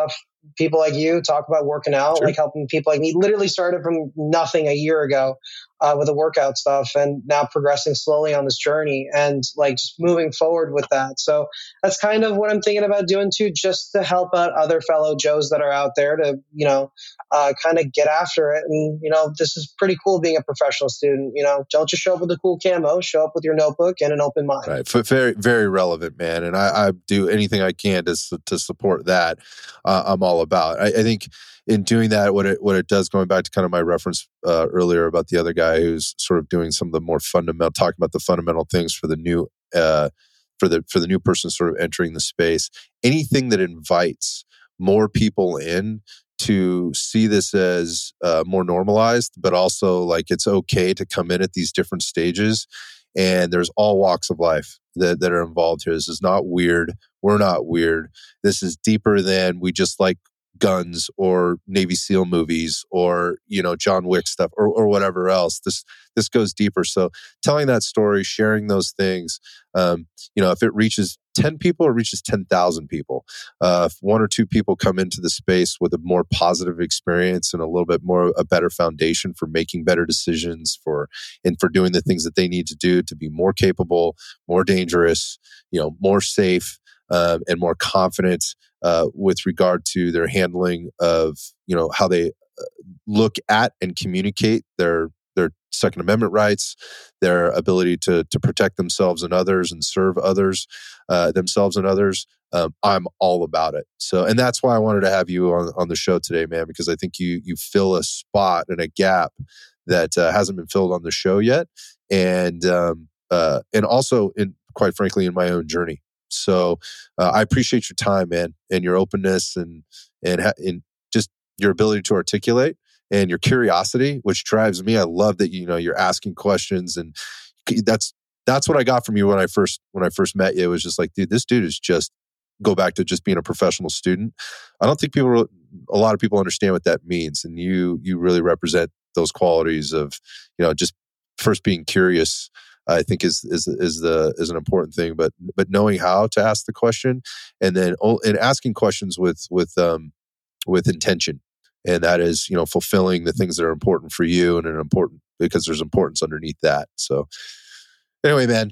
people like you talk about working out, sure. like helping people like me. Literally started from nothing a year ago uh, with the workout stuff, and now progressing slowly on this journey and like just moving forward with that. So that's kind of what I'm thinking about doing too, just to help out other fellow Joes that are out there to, you know, uh, kind of get after it. And, you know, this is pretty cool being a professional student. You know, don't just show up with a cool camo, show up with your notebook and an open mind. Right. Very, very relevant, man. And I, I do anything I can to, to support that. Uh, I'm all about. I, I think in doing that, what it what it does, going back to kind of my reference uh, earlier about the other guy who's sort of doing some of the more fundamental, talking about the fundamental things for the new uh, for the for the new person sort of entering the space. Anything that invites more people in to see this as uh, more normalized, but also like it's okay to come in at these different stages. And there's all walks of life that, that are involved here. This is not weird. We're not weird. This is deeper than we just like guns or Navy SEAL movies or, you know, John Wick stuff or, or whatever else. This this goes deeper. So telling that story, sharing those things, um, you know, if it reaches ten people or reaches ten thousand people, uh, if one or two people come into the space with a more positive experience and a little bit more, a better foundation for making better decisions for, and for doing the things that they need to do to be more capable, more dangerous, you know, more safe, um, and more confident, uh, with regard to their handling of, you know, how they look at and communicate their their Second Amendment rights, their ability to to protect themselves and others and serve others, uh, themselves and others. Um, I'm all about it. So, and that's why I wanted to have you on, on the show today, man, because I think you you fill a spot and a gap that uh, hasn't been filled on the show yet, and um, uh, and also, in quite frankly, in my own journey. So, uh, I appreciate your time, man, and your openness, and and ha- and just your ability to articulate. And your curiosity, which drives me. I love that, you know, you're asking questions, and that's that's what I got from you when I first when I first met you. It was just like, dude, this dude is just go back to just being a professional student. I don't think people, a lot of people understand what that means, and you you really represent those qualities of, you know, just first being curious. I think is is is the is an important thing, but but knowing how to ask the question, and then and asking questions with with um with intention. And that is, you know, fulfilling the things that are important for you, and an important because there's importance underneath that. So, anyway, man,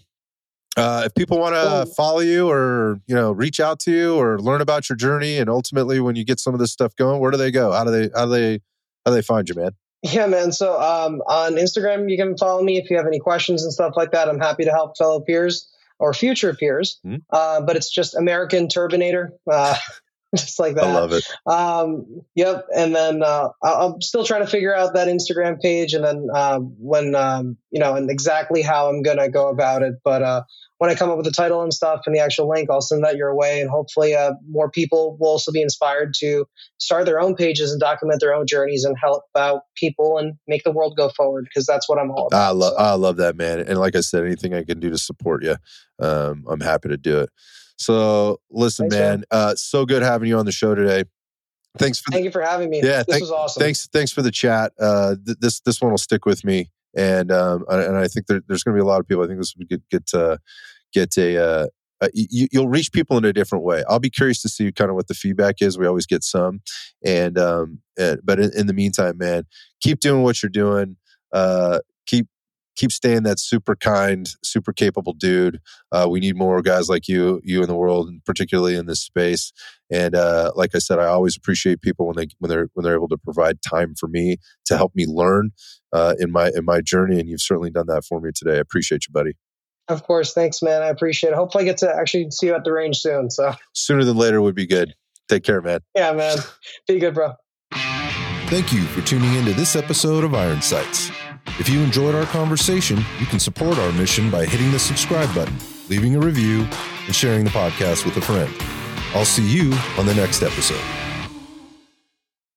uh, if people want to follow you or, you know, reach out to you or learn about your journey, and ultimately when you get some of this stuff going, where do they go? How do they how do they how do they find you, man? Yeah, man. So um, on Instagram, you can follow me if you have any questions and stuff like that. I'm happy to help fellow peers or future peers. Mm-hmm. Uh, but it's just American Turbinator. Uh, Just like that. I love it. Um, yep. And then uh, I'm still trying to figure out that Instagram page, and then uh, when, um, you know, and exactly how I'm going to go about it. But uh, when I come up with the title and stuff and the actual link, I'll send that your way. And hopefully uh, more people will also be inspired to start their own pages and document their own journeys and help out people and make the world go forward, because that's what I'm all about. I, lo- so. I love that, man. And like I said, anything I can do to support you, um, I'm happy to do it. So listen, thanks, man, uh, so good having you on the show today. Thanks for the, thank you for having me. Yeah, this thank, was awesome. Thanks, thanks for the chat. Uh, th- this this one will stick with me, and um, and I think there, there's going to be a lot of people. I think this would get get uh, get a. Uh, uh, you, you'll reach people in a different way. I'll be curious to see kind of what the feedback is. We always get some, and um, and, but in, in the meantime, man, keep doing what you're doing. Uh, keep. Keep staying that super kind, super capable dude. Uh, we need more guys like you, you in the world, and particularly in this space. And uh, like I said, I always appreciate people when they when they're when they're able to provide time for me to help me learn uh, in my in my journey. And you've certainly done that for me today. I appreciate you, buddy. Of course, thanks, man. I appreciate it. Hopefully, I get to actually see you at the range soon. So sooner than later would be good. Take care, man. Yeah, man. Be good, bro. Thank you for tuning into this episode of Iron Sights. If you enjoyed our conversation, you can support our mission by hitting the subscribe button, leaving a review, and sharing the podcast with a friend. I'll see you on the next episode.